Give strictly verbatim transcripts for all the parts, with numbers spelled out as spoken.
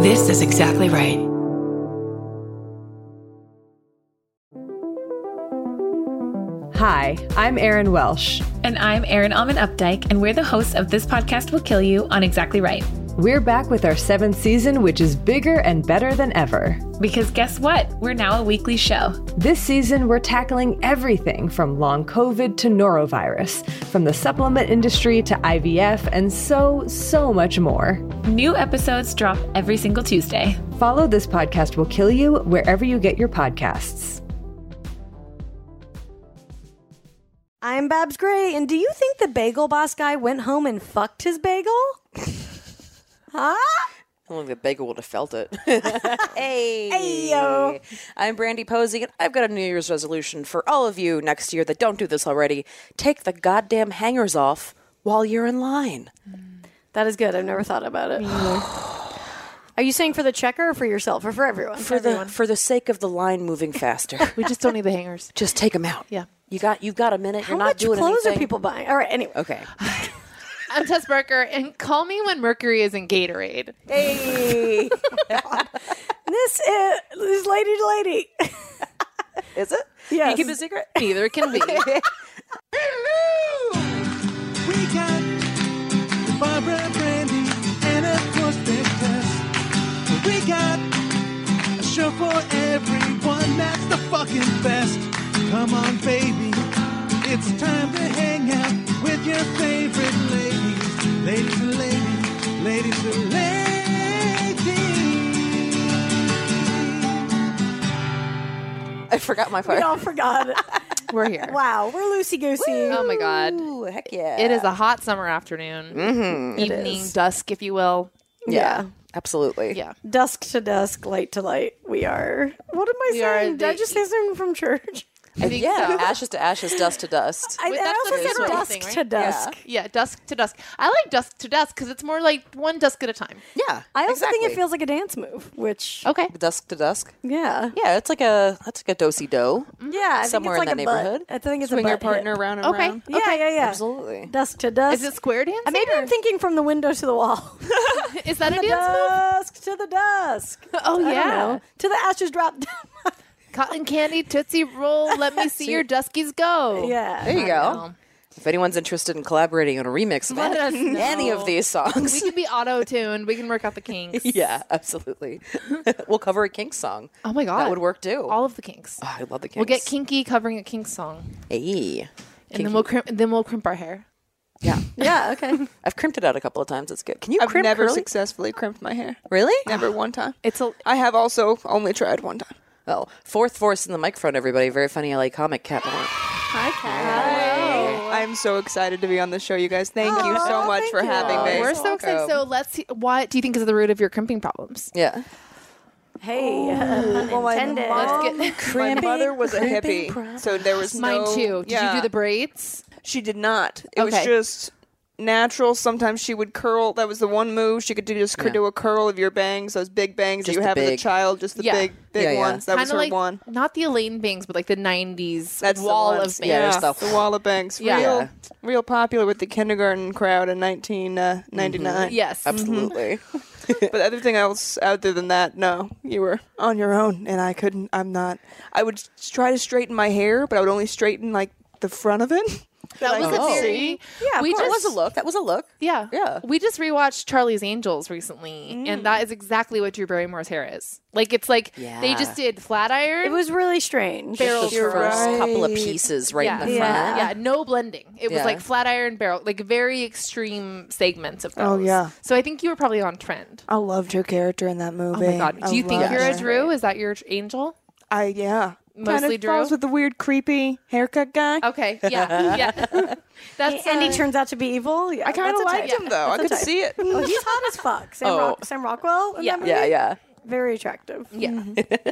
This is exactly right. Hi, I'm Erin Welsh. And I'm Erin Alman Updike, and we're the hosts of This Podcast Will Kill You on Exactly Right. We're back with our seventh season, which is bigger and better than ever. Because guess what? We're now a weekly show. This season, we're tackling everything from long COVID to norovirus, from the supplement industry to I V F, and so, so much more. New episodes drop every single Tuesday. Follow This Podcast Will Kill You wherever you get your podcasts. I'm Babs Gray, and do you think the Bagel Boss guy went home and fucked his bagel? Huh? I don't think the bagel would have felt it. Hey. Hey-yo. I'm Brandy Posey, and I've got a New Year's resolution for all of you next year that don't do this already. Take the goddamn hangers off while you're in line. That is good. I've never thought about it. Are you saying for the checker or for yourself or for everyone? For the for the sake of the line moving faster. We just don't need the hangers. Just take them out. Yeah. You got you've got a minute. How You're not much doing clothes anything. are people buying? All right, anyway. Okay. I'm Tess Barker, and call me when Mercury is in Gatorade. Hey. This is, this lady to lady. Is it? Yes. Can you keep it a secret? Neither can be. Hello! We got Barbara, Brandy, and of course Big Tess. We got a show for everyone that's the fucking best. Come on, baby. It's time to hang out with your favorite ladies. Ladies and ladies. Ladies and ladies. I forgot my part. We all forgot it. We're here. Wow, we're loosey-goosey. Oh, my God. Ooh, heck yeah. It is a hot summer afternoon. Mm-hmm. Evening, is. dusk, if you will. Yeah. Absolutely. Yeah. Dusk to dusk, light to light. We are. What am I We are saying? Did I the- just say something from church? I think Yeah. so. Ashes to ashes, dust to dust. I, Wait, I that's also the said visual dusk thing, right? to dusk. Yeah, dusk to dusk. I like dusk to dusk because it's more like one dusk at a time. Yeah. I also exactly. think it feels like a dance move, which, Okay. Dusk to dusk. yeah. Yeah, it's like a that's like a do-si do. Yeah, I Somewhere think in it's like that a neighborhood. Butt. I think it's Swing a your butt partner hit. around and Okay. around. Yeah, yeah, yeah. Absolutely. Dusk to dusk. Is it square dancing? Uh, Maybe or- I'm thinking from the window to the wall. Is that a the dance move? dusk to the dusk. Oh, I don't yeah. know. To the ashes drop down. Cotton candy, Tootsie Roll, let me see your duskies go. Yeah. There you I go. know. If anyone's interested in collaborating on a remix of Let us any, any know. of these songs, We could be auto-tuned. We can work out the kinks. yeah, absolutely. We'll cover a Kinks song. Oh, my God. That would work too. All of the kinks. Oh, I love the Kinks. We'll get kinky covering a Kinks song. Hey. And then we'll crimp, then we'll crimp our hair. Yeah. Yeah, okay. I've crimped it out a couple of times. It's good. Can you I've crimp never curly? successfully crimped my hair. Really? Never one time. It's a I have also only tried one time. Oh, fourth force in the microphone, everybody. Very funny L A comic, Cat Moore. Hi, Kat. I'm so excited to be on the show, you guys. Thank you so Aw, much thank for you. having me. We're so excited. So let's see. What do you think is the root of your crimping problems? Yeah. Hey. Well, my Intended. mom- Let's get my mother was a hippie, so there was mine no. too. Did yeah. you do the braids? She did not. It was Okay. just natural. Sometimes she would curl. That was the one move she could do. Just Yeah. do a curl of your bangs, those big bangs Just that you the have as a big. child, just the Yeah. big, big Yeah, yeah. ones. That was Kinda her like one. not the Elaine bangs, but like the nineties That's the wall ones. of bangs. Yeah, Yeah, there's the- the wall of bangs. Yeah. Real, Yeah. real popular with the kindergarten crowd in nineteen ninety-nine. Yes. Absolutely. But other else, other than that, no. You were on your own, and I couldn't. I'm not. I would s- try to straighten my hair, but I would only straighten like the front of it. That was Oh. a very Yeah, we That just was a look. That was a look. yeah Yeah. we just rewatched Charlie's Angels recently, and that is exactly what Drew Barrymore's hair is. Like it's like they Yeah. just did flat iron. It was really strange. Barrel Just the You're first right. couple of pieces right yeah. in the Yeah. front. Yeah, no blending. It was Yeah. like flat iron barrel, like very extreme segments of those. Oh, yeah. So I think you were probably on trend. I loved her character in that movie. Oh my god. Do you I think loved you're a her. Drew? Is that your angel? I yeah. Mostly Kinda Drew? falls with the weird, creepy haircut guy. Okay. Yeah. Yeah. That's and he uh, turns out to be evil. Yeah, I kind that's of a liked type. him though. I That's a could type. see it. Oh, he's hot as fuck. Sam, Oh. Rock- Sam Rockwell. In Yeah. that movie? Yeah, yeah. Very attractive. yeah.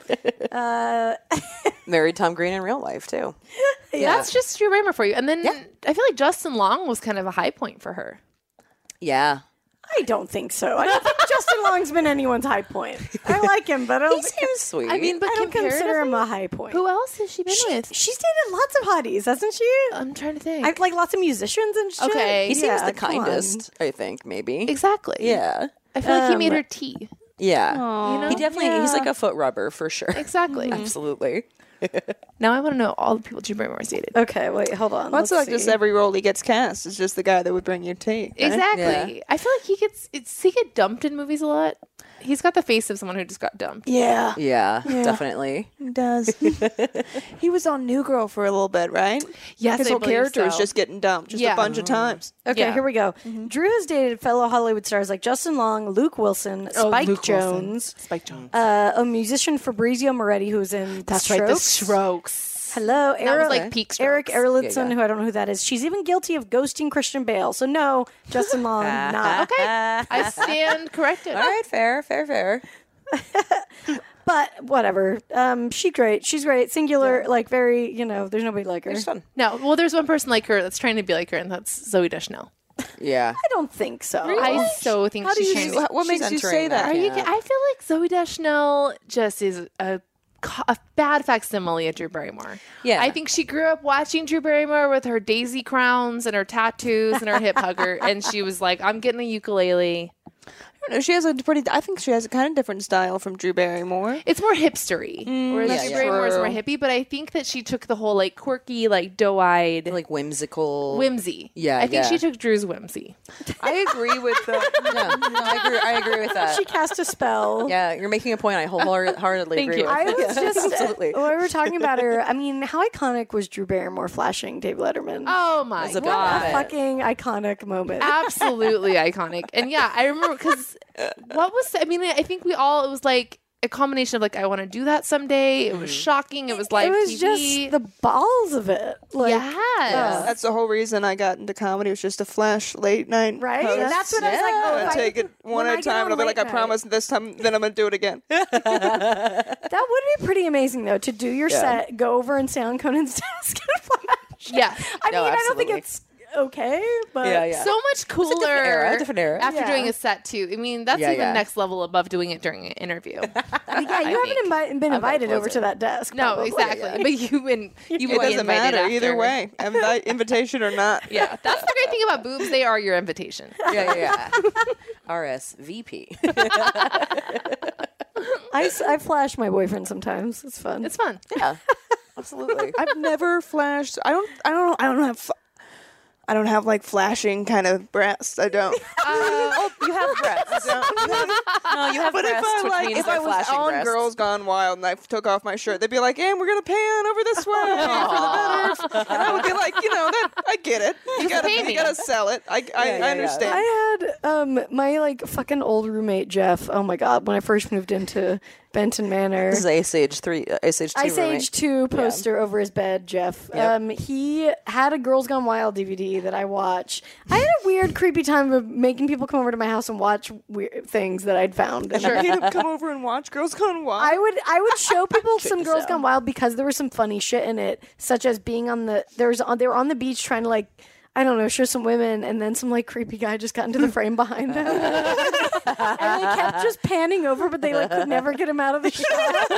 Uh, Married Tom Green in real life too. That's just Drew Barrymore for you. And then Yeah. I feel like Justin Long was kind of a high point for her. Yeah. I don't think so. I don't think Justin Long's been anyone's high point. I like him, but I He don't, think, seems sweet. I mean, but I don't consider him comparatively- a high point. Who else has she been She, with? she's dated lots of hotties, hasn't she? I'm trying to think. I've like lots of musicians and shit. Okay. he seems Yeah, the come on. kindest, I think, maybe. exactly. Yeah. I feel like he Um, made her tea. Yeah. You know? He definitely, he's like a foot rubber for sure. Exactly. Absolutely. Now I want to know all the people Drew Barrymore's dated. Okay, wait, hold on. Well, it's Let's like just see. every role he gets cast is just the guy that would bring you tea. Right? Exactly. Yeah. I feel like he gets it's he get dumped in movies a lot. He's got the face of someone who just got dumped. Yeah, Yeah, definitely. he does. He was on New Girl for a little bit, right? Yes, His I whole believe character was so. just getting dumped just Yeah. a bunch of times. Okay, Yeah. here we go. Drew has dated fellow Hollywood stars like Justin Long, Luke Wilson, Oh, Spike Luke Wilson. Jones, Spike Jones. uh, a musician Fabrizio Moretti, who's in That's The right, the Strokes. Strokes. Hello, That Eric, was like peak Strokes. Eric Erlandson, Yeah, yeah. who I don't know who that is. She's even guilty of ghosting Christian Bale. So no, Justin Long, not. Okay, I stand corrected. All right, fair, fair, fair. But whatever. Um, she's great. She's great. Singular, like very, you know, there's nobody like her. It's fun. No, well, there's one person like her that's trying to be like her, and that's Zoe Deschanel. Yeah. I don't think so. I so think How do she's you? trying What, to. what she's makes you entering say that. that? Are you? Yeah. I feel like Zoe Deschanel just is a, co- a bad facsimile of Drew Barrymore. Yeah. I think she grew up watching Drew Barrymore with her daisy crowns and her tattoos and her hip hugger, and she was like, "I'm getting a ukulele." I don't know. She has a pretty. I think she has a kind of different style from Drew Barrymore. It's more hipstery, whereas yeah, Drew yeah. Barrymore is more True. hippie. But I think that she took the whole like quirky, like doe-eyed, Like whimsical. whimsy. Yeah, I think yeah. she took Drew's whimsy. I agree with the. No, no, I agree. I agree with that. She cast a spell. Yeah, you're making a point. I wholeheartedly Thank agree you. with. I was just Absolutely. when we were talking about her. I mean, how iconic was Drew Barrymore flashing Dave Letterman? Oh my That's a big god! moment. Fucking iconic moment. Absolutely iconic. And yeah, I remember because what was I mean, I think we all it was like a combination of like I want to do that someday. It was shocking. It was like it was T V. just the balls of it. Like, yes. That's the whole reason I got into comedy was just to flash late night. right? hosts. That's what I was like. Oh, And if I take could- it one when at I a get time, on and I'll be late like, I night- promise this time, then I'm gonna do it again. That would be pretty amazing, though, to do your set, go over and stay on Conan's desk and flash. Yeah. I No, mean, I don't think absolutely. it's okay, but Yeah, yeah. So much cooler. different era, different era. After Yeah. doing a set too. I mean, that's Yeah, even yeah. next level above doing it during an interview. yeah, you haven't invi- been invited over to that desk. no, probably. exactly. But you and you It would be doesn't invited matter after. either way, Invi- invitation or not. Yeah, that's the great thing about boobs. They are your invitation. Yeah, yeah, yeah. R S V P. I, s- I flash my boyfriend sometimes. It's fun. It's fun. Yeah, absolutely. I've never flashed. I don't. I don't. I don't have. f- I don't have like flashing kind of breasts. I don't. oh, you have breasts. no, you have But if breasts, I which like, means if they're I was flashing on breasts. Girls Gone Wild and I took off my shirt, they'd be like, "And we're gonna pan over this way for the better." And I would be like, you know, that I get it. You gotta, pay me. you gotta sell it. I, I, Yeah, yeah, I yeah. understand. I had um my like fucking old roommate Jeff. Oh my god, when I first moved into Benton Manor. This is Ice Age three, uh, Ice Age two. Ice roommate. Age two poster over his bed, Jeff. Yep. Um, he had a Girls Gone Wild D V D that I watch. I had a weird, creepy time of making people come over to my house and watch weird things that I'd found. And You need to come over and watch Girls Gone Wild. I would I would show people some this Girls out. Gone Wild because there was some funny shit in it, such as being on the there was on they were on the beach trying to like I don't know show some women, and then some like creepy guy just got into the frame behind them, and they kept just panning over, but they like could never get him out of the shot.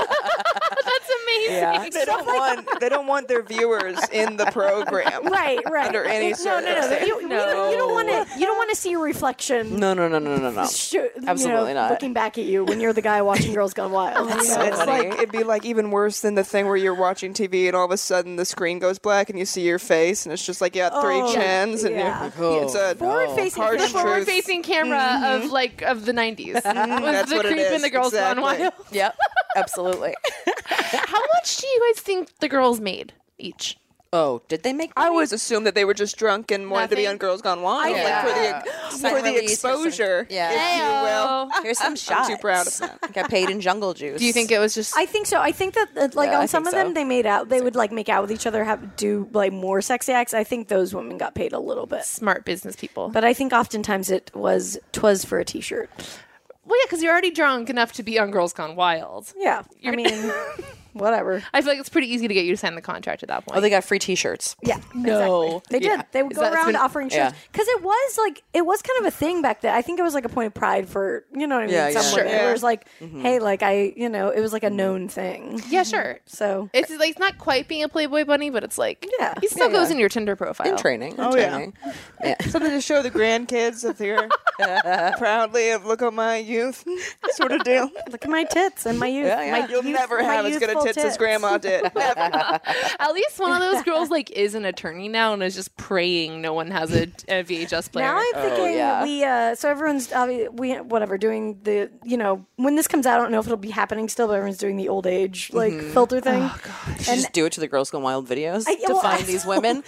That's amazing. Yeah. they don't want. They don't want their viewers in the program. Right, right. Under any no, no, no. circumstance. You, you, you don't want to. You don't want to see your reflection. No, no, no, no, no, no. sh- you Absolutely know, not. Looking back at you when you're the guy watching Girls Gone Wild. you know? It's like it'd be like even worse than the thing where you're watching T V and all of a sudden the screen goes black and you see your face and it's just like you got three Oh, chins and yeah. you're, it's a Forward-facing harsh camera. truth. Forward facing camera of like of the nineties. Was that's the what it creep in is, the Girls exactly. Gone Wild. Yep, absolutely. How much do you guys think the girls made each? Oh, did they make? I money? always assumed that they were just drunk and wanted to be Nothing? on Girls Gone Wild, Yeah. like for Yeah. the Set for the release or something. exposure, Yeah. if you will. Here's some shots. too proud of that. Got paid in jungle juice. Do you think it was just I think so. I think that uh, like Yeah, on I some of think them so. they made out. They would like make out with each other, have do like more sexy acts. I think those women got paid a little bit, smart business people? but I think oftentimes it was twas for a T-shirt. Well, yeah, because you're already drunk enough to be on Girls Gone Wild. Yeah, I mean, whatever. I feel like it's pretty easy to get you to sign the contract at that point. Oh, they got free T-shirts. Yeah, No. exactly. They did. Yeah. They would Is go that- it's around been- offering shirts yeah. because it was like it was kind of a thing back then. I think it was like a point of pride for you know what I mean. Yeah, yeah. Some Sure. women. Yeah. It was like, hey, like I, you know, it was like a known thing. yeah, sure. So It's like it's not quite being a Playboy bunny, but it's like Yeah. he still Yeah, goes yeah. in your Tinder profile. In training. In Oh, yeah. training. yeah. Something to show the grandkids that they're proudly of look at my youth sort of deal. look at my tits and my youth. Yeah, yeah. My You'll youth- never my have as good a youthful tits, as grandma did. Never. At least one of those girls like is an attorney now and is just praying no one has a, a V H S player. Now I'm thinking yeah. we uh so everyone's obvi- we whatever doing the you know when this comes out I don't know if it'll be happening still but everyone's doing the old age like filter thing. You should just do it to the Girls Gone Wild videos I- to well, find these women.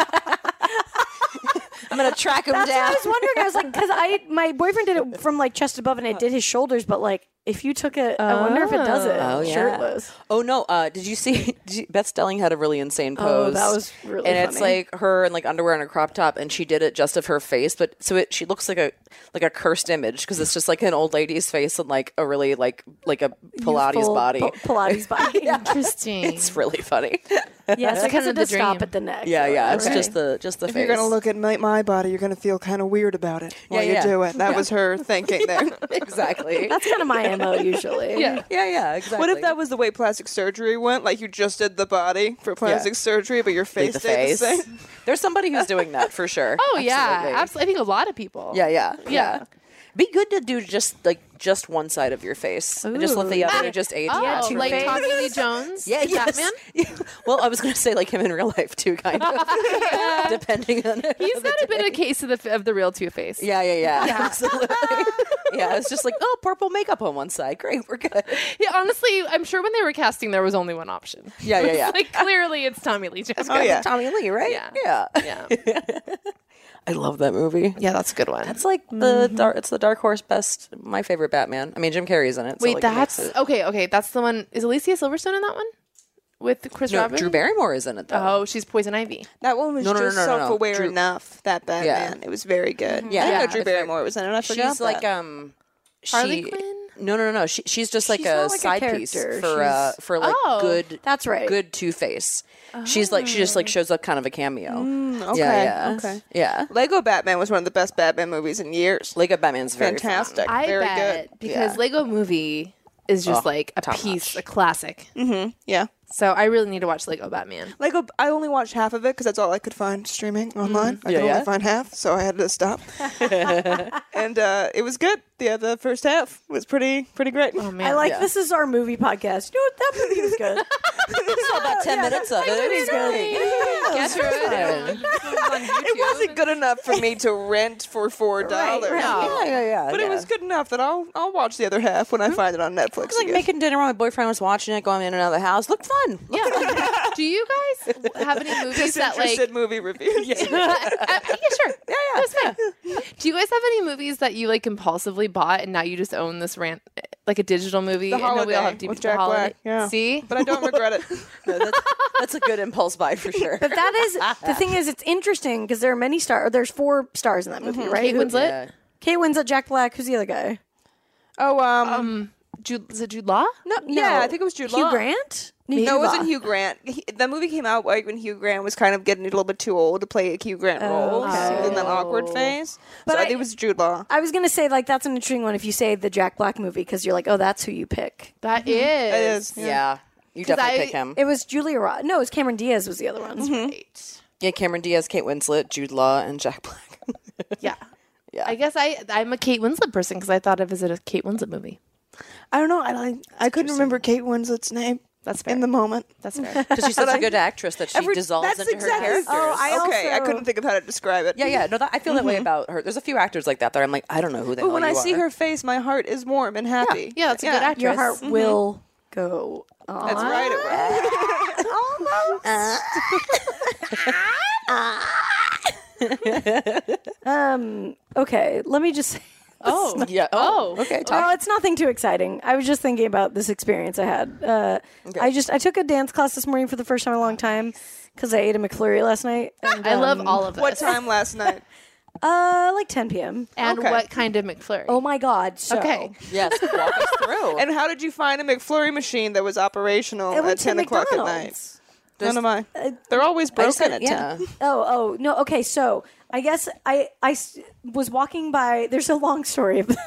I'm gonna track them That's what down. I was wondering. I was like, because I my boyfriend did it from like chest above and it did his shoulders, but like if you took it, I wonder if it does it Oh, yeah. shirtless. Oh no! Uh, did you see? Did you, Beth Stelling had a really insane pose. Oh, that was really And it's funny. like her in like underwear and a crop top, and she did it just of her face, but so it she looks like a like a cursed image because it's just like an old lady's face and like a really like like a Pilates Youthful body. P- Pilates body. Interesting. It's really funny. Yes, because kind it of the does stop dream. at the neck. yeah, yeah. It's Right. just the just the If face. you're gonna look at my, my body, you're gonna feel kind of weird about it while Yeah, you yeah. do it. That was her thinking there. exactly. That's kind of my M O usually. Yeah. yeah, yeah, exactly. What if that was the way plastic surgery went? Like you just did the body for plastic surgery, but your face Leave the stayed face? the same. There's somebody who's doing that for sure. Oh yeah, Absolutely. absolutely. I think a lot of people. Yeah, yeah, Yeah. Be good to do just like just one side of your face, and just let the other just age. Oh, out. like Two-Face. Tommy Lee Jones. Yeah, yes. Batman. Yeah. Well, I was going to say like him in real life too, kind of, depending on. He's got a bit of a case of the of the real Two Face. Yeah, yeah, yeah, absolutely. Yeah, it's just like, oh, purple makeup on one side. Great, we're good. Yeah, honestly, I'm sure when they were casting, there was only one option. Yeah, yeah, yeah. Like clearly, it's Tommy Lee Jones. Oh yeah. Tommy Lee, right? Yeah. yeah. Yeah, I love that movie. yeah, that's a good one. It's like the dark, it's the Dark Horse best. My favorite Batman. I mean, Jim Carrey's in it. So Wait, like, it makes that's it- okay. Okay, that's the one. Is Alicia Silverstone in that one with Chris no. Robin? Drew Barrymore is in it though. Oh, she's Poison Ivy. That one was No, no, no, just no, no, no. self-aware Drew- enough. That Batman, it was very good. Yeah. I didn't Yeah. know Drew Barrymore was in it. I forgot She's like that. um, Harley she, Quinn? No, no, no, no. She, she's just like She's a not like a side piece character. for uh She's- for like Oh. good. That's right. Good Two Face. She's like she just like shows up kind of a cameo. okay, yeah, yeah. okay. Yeah. Lego Batman was one of the best Batman movies in years. Lego Batman's very fun. Fantastic, I very bet good. because Yeah. Lego Movie is just Oh, like a top piece, notch. a classic. Yeah. So I really need to watch Lego Batman. Lego, I only watched half of it because that's all I could find streaming online. I Yeah, could yeah. only find half, so I had to stop. and uh, it was good. Yeah, the first half was pretty pretty great. Oh man, I like Yeah. this is our movie podcast. You know what? That movie was good. Saw about ten minutes of it. It was good. Get through it. It wasn't good enough for me to rent for four dollars. right. Yeah, yeah, yeah. But yeah. it was good enough that I'll I'll watch the other half when I find it on Netflix. It was like again. making dinner while my boyfriend was watching it, going in and out of the house. Looked fun. Yeah. Do you guys have any movies that like? Disinterested movie reviews. Uh, yeah, sure. Yeah, yeah. That's fine. Do you guys have any movies that you like impulsively bought and now you just own this rant, like a digital movie? The I know we all Holiday have D V D with Jack The Holiday. Black, yeah. See, But I don't regret it. No, that's, that's a good impulse buy for sure. But that is the thing is it's interesting because there are many stars. There's four stars in that movie, right? Kate Who- Winslet, Yeah. Kate Winslet, Jack Black. Who's the other guy? Oh, um, um, Jude, is it Jude Law? no, yeah, I think it was Jude Hugh Law. Grant. No, it Jude wasn't Law. Hugh Grant. He, the movie came out like when Hugh Grant was kind of getting a little bit too old to play a Hugh Grant role. okay. He was in that awkward phase. But so I I- think it was Jude Law. I was gonna say like that's an interesting one if you say the Jack Black movie because you're like, oh, that's who you pick. That is. It is. Yeah. You 'Cause definitely I- pick him. It was Julia Roberts. No, it was Cameron Diaz was the other one. Right. Yeah, Cameron Diaz, Kate Winslet, Jude Law, and Jack Black. Yeah. Yeah. I guess I I'm a Kate Winslet person because I thought of it as a Kate Winslet movie. I don't know. I like. I couldn't remember Kate Winslet's name That's fair. in the moment. That's fair. Because she's such a good actress that she Every- dissolves that's into exactly- her characters. Oh, I okay, I also- couldn't think of how to describe it. yeah, yeah. No, that, I feel that way about her. There's a few actors like that that I'm like, I don't know who the But hell when you I see are. her face, my heart is warm and happy. Yeah, that's a good actress. Your heart will go on. That's right. It Um. Okay. Let me just. Oh. Yeah. Oh. Oh. Okay. Talk. Well, it's nothing too exciting. I was just thinking about this experience I had. Uh, I just I took a dance class this morning for the first time in a long time because I ate a McFlurry last night. And, I love um, all of this. What time last night? Uh, like ten p.m. And Okay. what kind of McFlurry? Oh my God! So Okay. Yes, walk us through. And how did you find a McFlurry machine that was operational I at went to ten o'clock at night? McDonald's. None of mine. They're always I just broken said- at yeah. ten. Oh, oh no. Okay, so I guess I I s- was walking by. There's a long story about,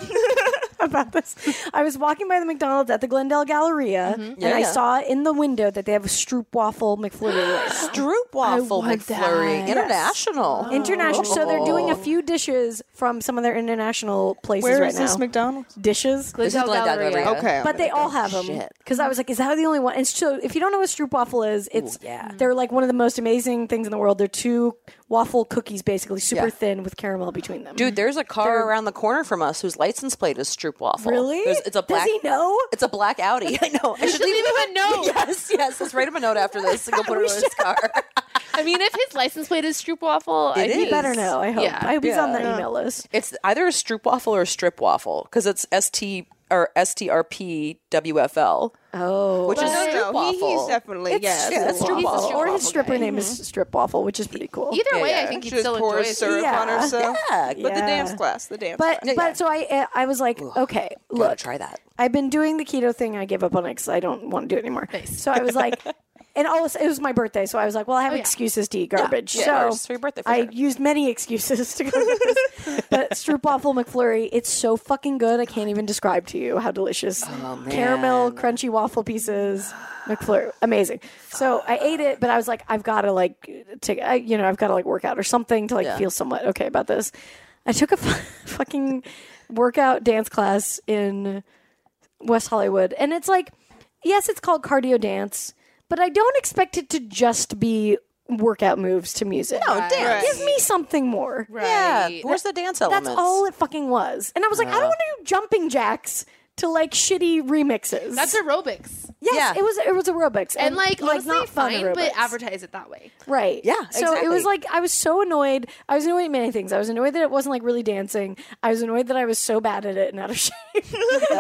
about this. I was walking by the McDonald's at the Glendale Galleria, and Yeah, I yeah. saw in the window that they have a Stroop waffle McFlurry. right now. Stroop waffle want McFlurry that. International. International. So they're doing a few dishes from some of their international places Where right is this now. McDonald's? dishes. This is Glendale Glendale Galleria. Galleria. Okay. I'm But they gonna all go. have them Shit. because I was like, "Is that the only one?" And so, if you don't know what Stroop waffle is, it's yeah. they're like one of the most amazing things in the world. They're two waffle cookies, basically super Yeah. thin with caramel between them. Dude, there's a car around the corner from us whose license plate is Stroop waffle. Really? There's, it's a black. Does he know? It's a black Audi. I know. I should leave him a note. Yes, yes. Let's write him a note after this and go put it in his car. I mean, if his license plate is Stroop waffle, I It think is. Better know. I hope. Yeah. I hope he's on that Yeah. email list. It's either a Stroop waffle or a strip waffle because it's S T or S T R P W F L, Oh, which is No, strip no, he- waffle. he's definitely it's yes. yeah, it's Stroop Stroop waffle. waffle. Or his Waffle stripper guy. name is Strip Waffle, which is pretty cool. Either Yeah, way, yeah. I think She he'd just still pours enjoy syrup it. Yeah. on herself. Yeah, But the Yeah. dance class, the dance But class. but so I I was like, okay, Gotta look, try that. I've been doing the keto thing. I gave up on it because I don't want to do it anymore. Nice. So I was like, and also it was my birthday, so I was like, well, I have Oh, yeah. excuses to eat garbage. Yeah, so of course. It's for your birthday, for I sure. used many excuses to go get this. But Stroop waffle McFlurry, it's so fucking good. I can't even describe to you how delicious. Oh, Caramel crunchy waffle pieces, McFlurry, amazing. So I ate it, but I was like, I've got to like take, I, you know, I've got to like work out or something to like Yeah. feel somewhat okay about this. I took a f- fucking workout dance class in West Hollywood, and it's like, yes, it's called cardio dance, but I don't expect it to just be workout moves to music. No, Right. dance. Give me something more. Right. Yeah, where's the dance elements? That's all it fucking was. And I was like, I don't want to do jumping jacks to like shitty remixes. That's aerobics. yes, yeah. it was it was aerobics And, like, honestly, not fun fine, but aerobics. advertise it that way. Right. Yeah, So it was exactly. like I was so annoyed. I was annoyed at many things. I was annoyed that it wasn't like really dancing. I was annoyed that I was so bad at it and out of shape. and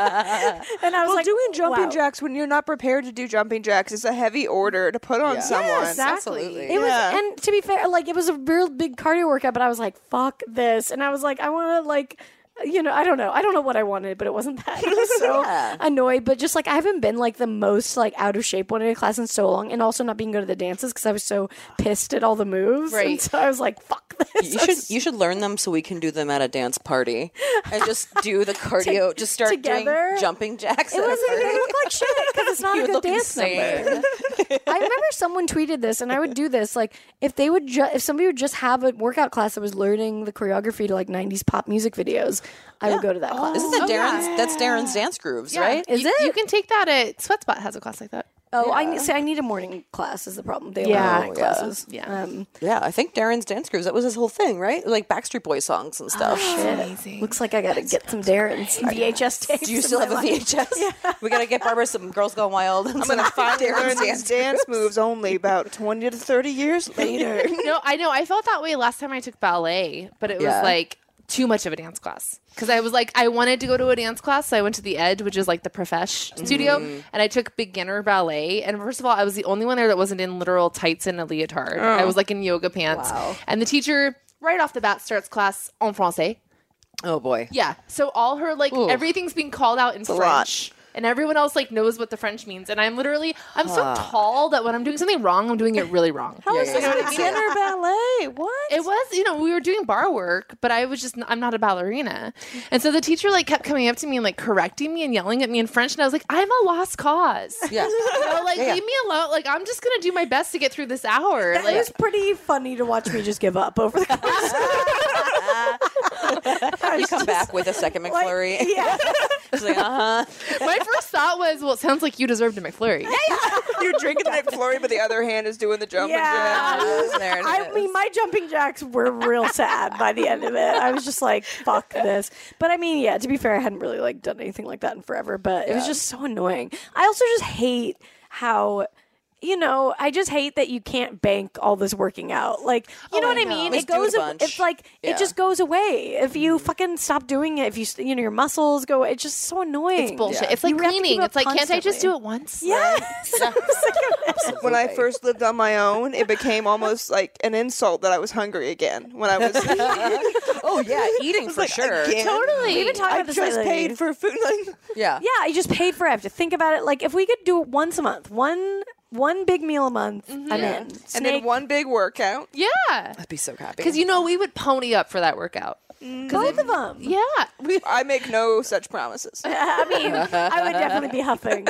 I was Well, like, doing jumping wow. jacks when you're not prepared to do jumping jacks is a heavy order to put on Yeah. someone. Yes, exactly. Absolutely. It was, Yeah. and to be fair, like it was a real big cardio workout, but I was like, "Fuck this!" And I was like, "I want to like." You know, I don't know. I don't know what I wanted, but it wasn't that. I was so Yeah. annoyed. But just like I haven't been like the most like out of shape one in a class in so long, and also not being good at the dances because I was so pissed at all the moves. Right. And so I was like, "Fuck this." You should you should learn them so we can do them at a dance party and just do the cardio. just start together? doing jumping jacks. It at a was it party. would look like shit because it's not You a would good look dance insane. number. I remember someone tweeted this, and I would do this. Like if they would, ju- if somebody would just have a workout class that was learning the choreography to like nineties pop music videos, I would go to that class. Isn't that Oh, Darren's? yeah. That's Darren's dance grooves, Yeah. right? Is you, it? You can take that at Sweatspot has a class like that. Oh, I need, see. I need a morning class. Is the problem? They only Yeah. have morning Oh, yeah. classes. Yeah. Um, Yeah, I think Darren's dance grooves. That was his whole thing, right? Like Backstreet Boy songs and stuff. shit. amazing. Looks like I got to get some Darren's V H S tapes. Do you in still my have a life. V H S? We gotta get Barbara some Girls Gone Wild. I'm gonna finally learn these dance moves only about twenty to thirty years later. No, I know. I felt that way last time I took ballet, but it was Yeah. like too much of a dance class. Because I was like, I wanted to go to a dance class, so I went to the Edge, which is like the profesh studio, and I took beginner ballet. And first of all, I was the only one there that wasn't in literal tights and a leotard. I was like in yoga pants. Wow. And the teacher, right off the bat, starts class en français. Oh boy. Yeah. So all her like Ooh. everything's being called out in a French. And everyone else like knows what the French means. And I'm literally I'm so tall that when I'm doing something wrong, I'm doing it really wrong. Yeah, yeah, yeah. Beginner ballet. What? It was, you know, we were doing bar work, but I was just, I'm not a ballerina. And so the teacher like kept coming up to me and like correcting me and yelling at me in French. And I was like, I'm a lost cause. Yeah. You know, like, Yeah, yeah. leave me alone. Like, I'm just going to do my best to get through this hour. It Like, was pretty funny to watch me just give up over the course. You come back with a second McFlurry. yeah. It's like, uh huh. my first thought was, well, it sounds like you deserved a McFlurry. You're drinking the McFlurry, but the other hand is doing the jumping Yeah. jacks. There it I is. mean, my jumping jacks were real sad by the end of it. I was just like, "Fuck this." But I mean, yeah. To be fair, I hadn't really like done anything like that in forever. But it was just so annoying. I also just hate how you know, I just hate that you can't bank all this working out. Like, you Oh, know I what I know. mean? Just It do it a goes. bunch. It's like Yeah. it just goes away if you fucking stop doing it. If you, st- you know, your muscles go. It's just so annoying. It's bullshit. Yeah. It's like You have to keep cleaning. up It's like, can't I just constantly. do it once? Yes. When I first lived on my own, it became almost like an insult that I was hungry again. When I was, Oh yeah, eating for like, sure. again? Totally. We've been talking I about this just lately. paid for food. Like, Yeah. Yeah, I just paid for it. I have to think about it. Like, if we could do it once a month, one one big meal a month, I'm in. and then Snake- one big workout. Yeah. I'd be so happy. Because, you know, we would pony up for that workout. both of them. Yeah. We, I make no such promises. I mean, I would definitely be huffing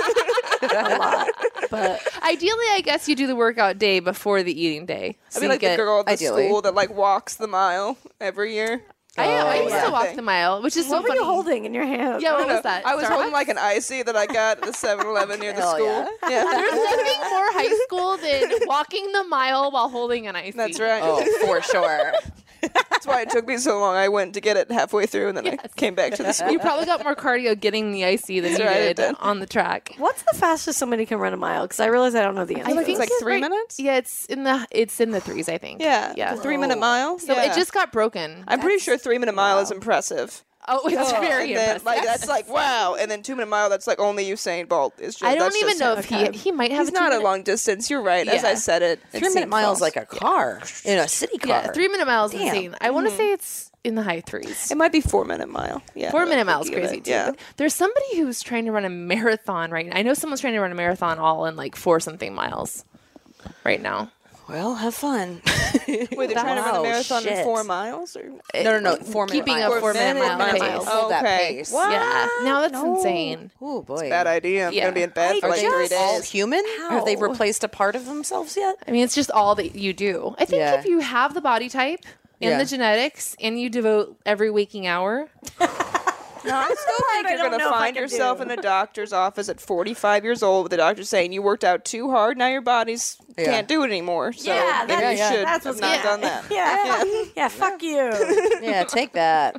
a lot. But ideally, I guess you do the workout day before the eating day. I mean, like the get- girl at the ideally. school that like walks the mile every year. I am. I used yeah. to walk the mile, which is so what were funny. you holding in your hand? Yeah, what I was that? I was Starbucks? holding like an icy that I got at the seven eleven near the Hell school. yeah. Yeah, There's nothing more high school than walking the mile while holding an icy. that's right. Oh, for sure. That's why it took me so long. I went to get it halfway through, and then I Yes. came back to the school. You probably got more cardio getting the icy than you right, I did did. on the track. What's the fastest somebody can run a mile? Because I realize I don't know the answer. think it's like three right- minutes? Yeah, it's in the it's in the threes, I think. Yeah, yeah. the three minute mile. So yeah. it just got broken. I'm pretty sure three minute mile is impressive. oh, it's very and then, impressive. like that's like wow, and then two minute mile that's like only Usain Bolt. Is just, I don't that's even just know him. if he he might have He's a not a two-minute- long distance. You're right. As Yeah. I said it, it Three minute seemed miles false. like a car in a city car. Yeah, three minute miles is Damn. insane. I want to say it's in the high threes. It might be four minute mile. Yeah, Four now minute I'm miles thinking of crazy it. too. Yeah. But there's somebody who's trying to run a marathon right now. I know someone's trying to run a marathon all in like four something miles right now. Well, have fun. Wait, they're trying to run a Wow, marathon in shit. four miles? Or? No, no, no. Four minute Keeping miles. a four minute minute mile miles. pace. Hold that Okay. pace. What? Yeah, now that's No. insane. Oh boy. Bad idea. I'm Yeah. gonna be in bed for Are like they three all days. human? Have they How? replaced a part of themselves yet? I mean, it's just all that you do. I think Yeah. if you have the body type and Yeah. the genetics and you devote every waking hour, No, I still think I you're don't gonna know if I find could yourself do. in a doctor's office at forty-five years old with the doctor saying you worked out too hard. Now your body's Yeah. can't do it anymore. So Yeah, maybe that's- you yeah. should that's have what's not gonna- done that. Yeah, yeah, fuck you. Yeah, take that.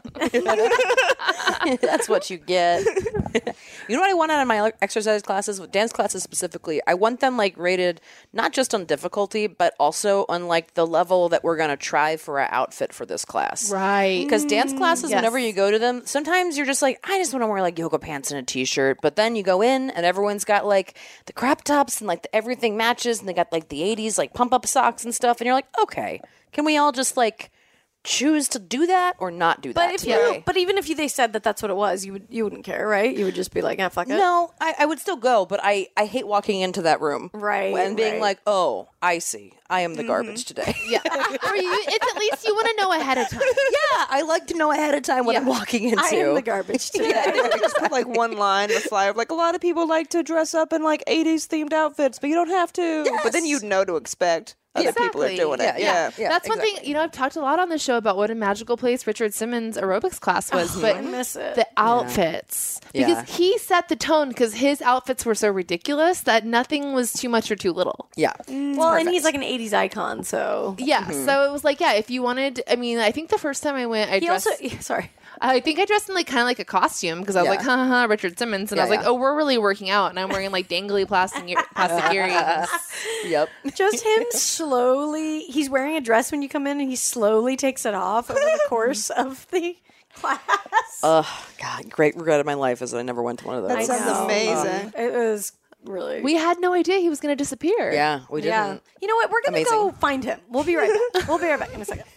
That's what you get. You know what I want out of my exercise classes, dance classes specifically? I want them like rated not just on difficulty, but also on like the level that we're gonna try for our outfit for this class. right? Because dance classes, Yes. whenever you go to them, sometimes you're just like, I just want to wear like yoga pants and a t-shirt. But then you go in and everyone's got like the crop tops and like the, everything matches, and they got like the eighties like pump up socks and stuff. And you're like, okay, can we all just like choose to do that or not do that? But if today? you, but even if you, they said that that's what it was, you would you wouldn't care, right? You would just be like, ah, fuck it. No, I, I would still go, but I, I hate walking into that room. Right, And being right. like, oh, I see. I am the garbage today. Yeah, or you, it's at least you want to know ahead of time. yeah, I like to know ahead of time what I'm Yeah. walking into. I am the garbage today. Yeah, just put like one line in the flyer of like a lot of people like to dress up in like eighties themed outfits, but you don't have to. But then you'd know to expect other people are Exactly. doing it. Yeah, yeah. Yeah. That's one thing, you know, I've talked a lot on the show about what a magical place Richard Simmons' aerobics class was, but I miss it. the outfits. Yeah. Because he set the tone because his outfits were so ridiculous that nothing was too much or too little. Yeah. well, and he's like an eighties icon, so Yeah. So it was like, yeah, if you wanted, I mean, I think the first time I went, I he dressed, also sorry. I think I dressed in like kind of like a costume because I was Yeah. like, ha ha, ha, Richard Simmons. And Yeah, I was like, yeah. oh, we're really working out. And I'm wearing like dangly plastic, ear- plastic earrings. Yep. Just him slowly. He's wearing a dress when you come in, and he slowly takes it off over the course of the class. Ugh, God, great regret of my life is that I never went to one of those. That sounds know. amazing. It was really. We had no idea he was going to disappear. Yeah, we didn't. yeah. You know what? We're gonna Amazing. go find him. We'll be right back. We'll be right back in a second.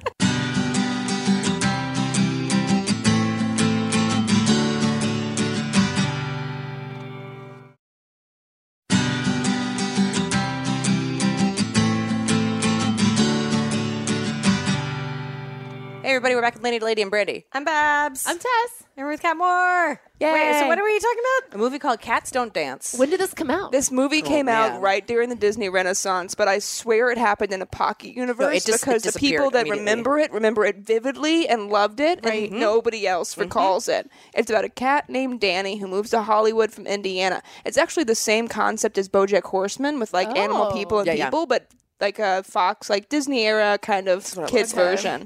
Hey, everybody, we're back with Lady, Lady, and Brandy. I'm Babs. I'm Tess. And we're with Cat Moore. Wait, so what are we talking about? A movie called Cats Don't Dance. When did this come out? This movie came man. out right during the Disney Renaissance, but I swear it happened in a pocket universe just- because it the people disappeared that immediately. remember it remember it vividly and loved it, and nobody else recalls it. It's about a cat named Danny who moves to Hollywood from Indiana. It's actually the same concept as BoJack Horseman with like animal Oh. people and Yeah, yeah. people, but like a Fox, like Disney era kind of kids version.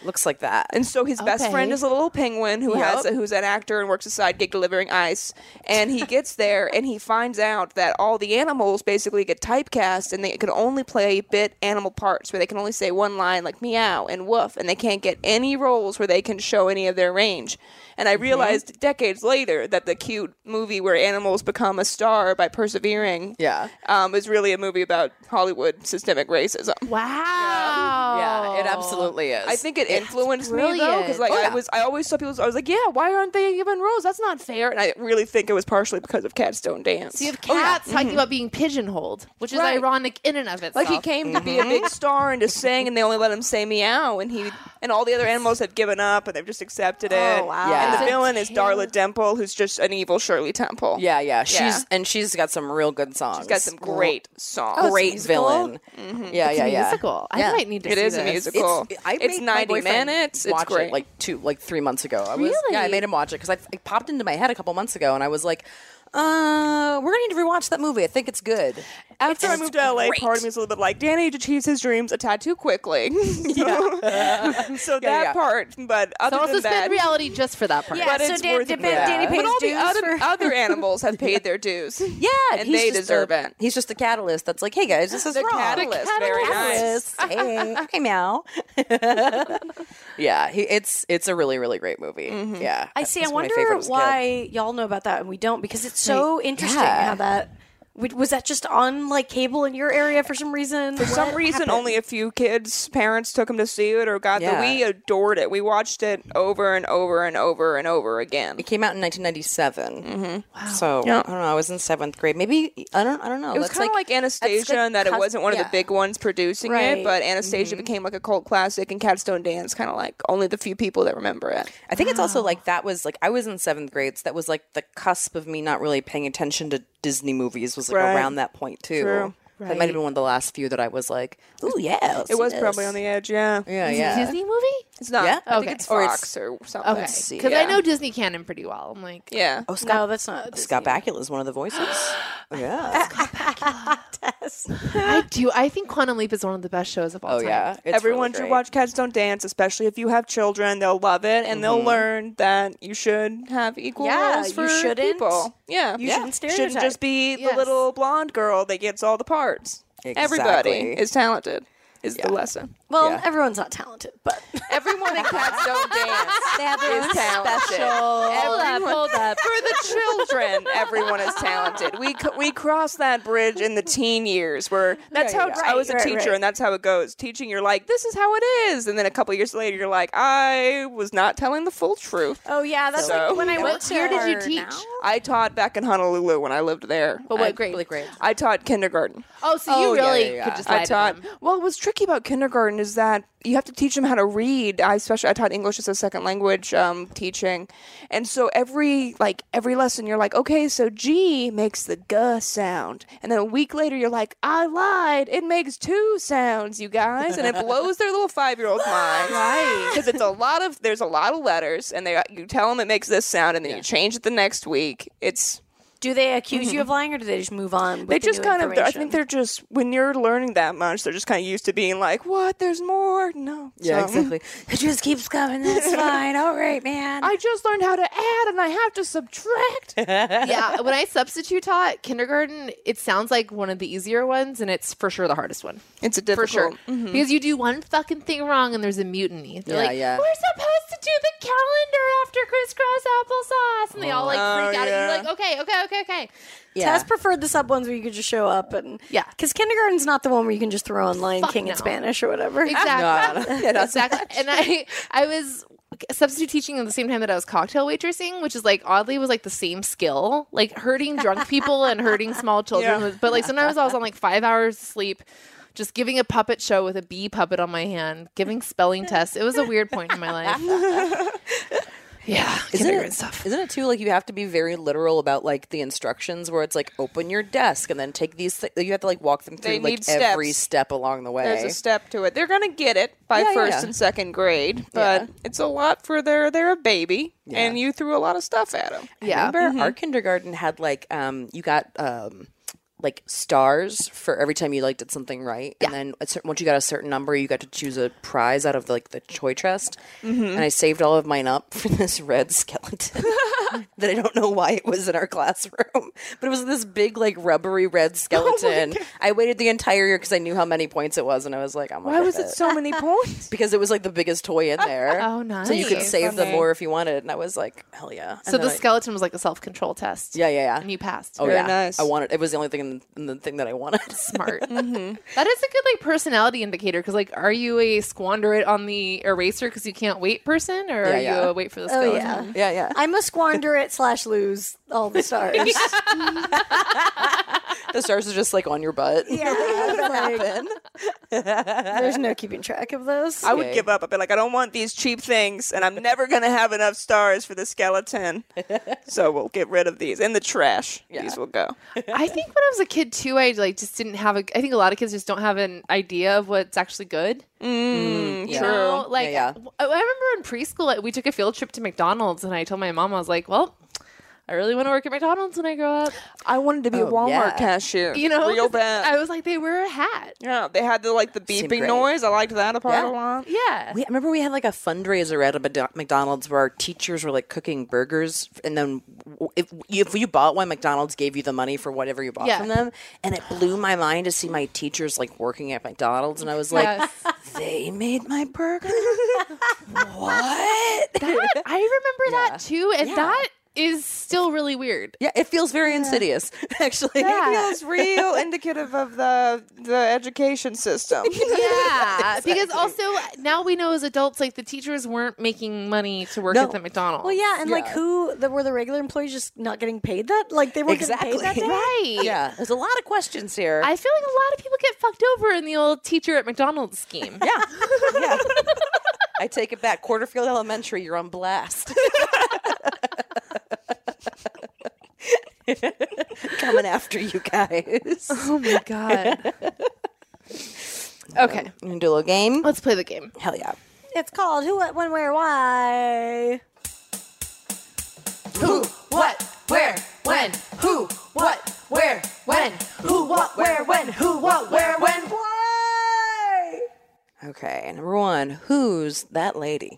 looks like that. And so his best Okay. friend is a little penguin who Yep. has a, who's an actor and works a side gig delivering ice. And he gets there and he finds out that all the animals basically get typecast and they can only play bit animal parts where they can only say one line like meow and woof, and they can't get any roles where they can show any of their range. And I realized decades later that the cute movie where animals become a star by persevering Yeah. um, is really a movie about Hollywood systemic racism. Wow. Yeah, it absolutely is. I think it influenced me though, brilliant. because like Oh, I yeah. was, I always saw people. I was like, yeah, why aren't they given roles? That's not fair. And I really think it was partially because of Cats Don't Dance. So you have cats talking about being pigeonholed, which is Right. ironic in and of itself. Like he came to be a big star and to sing, and they only let him say meow, and he and all the other animals have given up and they've just accepted it. Oh, wow. Yeah. And the Is it villain is Darla Dimple, who's just an evil Shirley Temple. Yeah, yeah. She's Yeah. and she's got some real good songs. She's got some great songs. great villain. Yeah, It's yeah, a yeah. musical. I Yeah. might need to It see is a this. musical. It's, I It's made my ninety boyfriend minutes. It's Watch great. it like two, like three months ago. I was, Really? Yeah, I made him watch it because I it popped into my head a couple months ago, and I was like, "Uh, we're gonna need to rewatch that movie. I think it's good." After I It's moved to L A, great. part of me was a little bit like, Danny achieves his dreams a tad too quickly. so so that yeah. part, but other So I'll than suspend that, reality just for that part. Yeah, but so it's Dan- worth did it. Ben- Danny pay But his all the dues other, for- other animals have paid their dues. Yeah, And he's they just deserve a- it. He's just a catalyst that's like, "Hey guys, this is The wrong." catalyst, very nice. Catalyst. Hey, hey, meow. Yeah, he, it's it's a really really great movie. Yeah, I see. It's I one of my wonder favorites as a kid. why y'all know about that and we don't, because it's so interesting yeah. how that w- was that just on like cable in your area for some reason. For some reason, only a few kids' parents took them to see it or got Yeah. the. We adored it. We watched it over and over and over and over again. It came out in nineteen ninety-seven. Mm-hmm. Wow. So Yeah. I don't know. I was in seventh grade. Maybe I don't. I don't know. It was That's kind of like, Anastasia like in that it cus- wasn't one of yeah. the big ones producing Right. it, but Anastasia became like a cult classic, and Cats Don't Dance kind of like only the few people that remember it. I think it's also like that was like I was in seventh grade, so that was like the cusp of me not really paying attention to Disney movies was like Right. around that point too. True. That might have been one of the last few that I was like, "Ooh, yeah." let's It see was this." probably on the edge, yeah. Yeah, Is it yeah. a Disney movie? It's not. Yeah? I Okay. think it's Or Fox it's- or something. Okay. see. Because Yeah. I know Disney canon pretty well. I'm like, Yeah. Oh, Scott, No, that's not. Scott Bakula is one of the voices. Yeah. I do. I think Quantum Leap is one of the best shows of all Oh time. yeah. It's Everyone really should great. watch Cats Don't Dance, especially if you have children. They'll love it, and Mm-hmm. they'll learn that you should have equal Yeah, roles you for shouldn't- people. Yeah, you yeah. shouldn't Shouldn't stereotype. just be Yes. the little blonde girl that gets all the parts. Everybody Exactly. is talented. Is Yeah. the lesson. Well, Yeah. everyone's not talented, but Everyone in Cats Don't Dance They have their is own talented. Hold up, Everyone- hold up. For the children, everyone is talented. We c- we cross that bridge in the teen years, where that's Yeah, how yeah, I was a right, teacher, right. and that's how it goes. Teaching, you're like, this is how it is, and then a couple years later, you're like, I was not telling the full truth. oh yeah, that's So- like when I What went to year did you teach? I taught back in Honolulu when I lived there. But what I, grade? Really great. I taught kindergarten. Oh, so Oh, you yeah, really yeah, yeah. could just lie I to taught. them. Well, what's tricky about kindergarten is that you have to teach them how to read. I especially I taught English as a second language um, teaching, and so every like every lesson you're like, okay, so G makes the G sound, and then a week later you're like, I lied, it makes two sounds, you guys, and it blows their little five year old mind, right? Because it's a lot of there's a lot of letters, and they you tell them it makes this sound, and then you change it the next week. It's Do they accuse you of lying, or do they just move on? With they the just new kind of, I information? think they're just, when you're learning that much, they're just kind of used to being like, what, there's more? No. Yeah, So- exactly. It just keeps coming. That's fine. All right, man. I just learned how to add and I have to subtract. Yeah, when I substitute taught kindergarten, it sounds like one of the easier ones, and it's for sure the hardest one. It's a For difficult. sure. Because you do one fucking thing wrong and there's a mutiny. They're Yeah, like, yeah. we're supposed to do the calendar after crisscross applesauce. And they all like Oh, freak out yeah. at you, like, okay, okay, okay, okay. yeah. Tess preferred the sub ones where you could just show up and Yeah. because kindergarten's not the one where you can just throw on Lion Fuck King no. in Spanish or whatever. Exactly. No, no, no. Yeah, not so exactly. And I, I was substitute teaching at the same time that I was cocktail waitressing, which is like oddly was like the same skill, like hurting drunk people and hurting small children. Yeah. Was- But like sometimes I was on like five hours of sleep, just giving a puppet show with a bee puppet on my hand, giving spelling tests. It was a weird point in my life. Yeah, Isn't kindergarten it, stuff. isn't it too like you have to be very literal about like the instructions where it's like open your desk and then take these th- you have to like walk them through They like need every steps. step along the way. There's a step to it. They're going to get it by Yeah, yeah, first yeah. and second grade, but Yeah. it's a lot for their, they're a baby, Yeah. and you threw a lot of stuff at them. Yeah. Remember our kindergarten had like um you got um like stars for every time you like did something right, and then a cer- once you got a certain number, you got to choose a prize out of like the toy chest. Mm-hmm. And I saved all of mine up for this red skeleton that I don't know why it was in our classroom, but it was this big like rubbery red skeleton. Oh I waited the entire year because I knew how many points it was, and I was like, I'm Why was it so many points? Because it was like the biggest toy in there. Oh, nice. So you could save them Funny. more if you wanted, and I was like, hell yeah. And So then the I- skeleton was like a self control test. Yeah, yeah, yeah. And you passed. Oh Very yeah, nice. I wanted. It was the only thing in the, in the thing that I wanted. Smart. mm-hmm. That is a good like personality indicator because like, are you a squander it on the eraser because you can't wait person, or Yeah, are yeah. you a wait for the Oh skeleton? yeah. Yeah, yeah. I'm a squander it slash lose all the stars. The stars are just like on your butt. Yeah, like, there's no keeping track of those. I would Okay. give up. I'd be like, I don't want these cheap things, and I'm never going to have enough stars for the skeleton. So we'll get rid of these. In the trash, these will go. I think when I was a kid too, I like just didn't have a. I think a lot of kids just don't have an idea of what's actually good. Mm, You true. know, like Yeah, I, I remember in preschool like, we took a field trip to McDonald's, and I told my mom I was like, "Well, I really want to work at McDonald's when I grow up." I wanted to be a Oh, Walmart yeah. cashier. You know, real 'cause bad. I was like, they wear a hat. yeah, they had the like the Seemed beeping great. noise. I liked that a part Yeah. a lot. Yeah. We, I remember we had like a fundraiser at a Mc- McDonald's where our teachers were like cooking burgers, and then w- if if you bought one, McDonald's gave you the money for whatever you bought Yeah. from them, and it blew my mind to see my teachers like working at McDonald's, and I was like, Yes. they made my burger. What? That, I remember Yeah. that too, and Yeah. that is still really weird. Yeah, it feels very insidious, actually. Yeah. It feels real indicative of the the education system. Yeah, because also now we know as adults, like the teachers weren't making money to work No. at the McDonald's. Well, yeah, and like Yeah. who the, were the regular employees just not getting paid that? Like they weren't Exactly. getting paid that day? right. Yeah, there's a lot of questions here. I feel like a lot of people get fucked over in the old teacher at McDonald's scheme. yeah, yeah. I take it back. Quarterfield Elementary, you're on blast. Coming after you guys. Oh my god. Okay, You gonna do a little game? let's play the game. Hell yeah. It's called Who, What, When, Where, Why. Who, what, where, when? Who, what, where, when? Who, what, where, when? Who, what, where, when? Why? Okay, number one, who's that lady?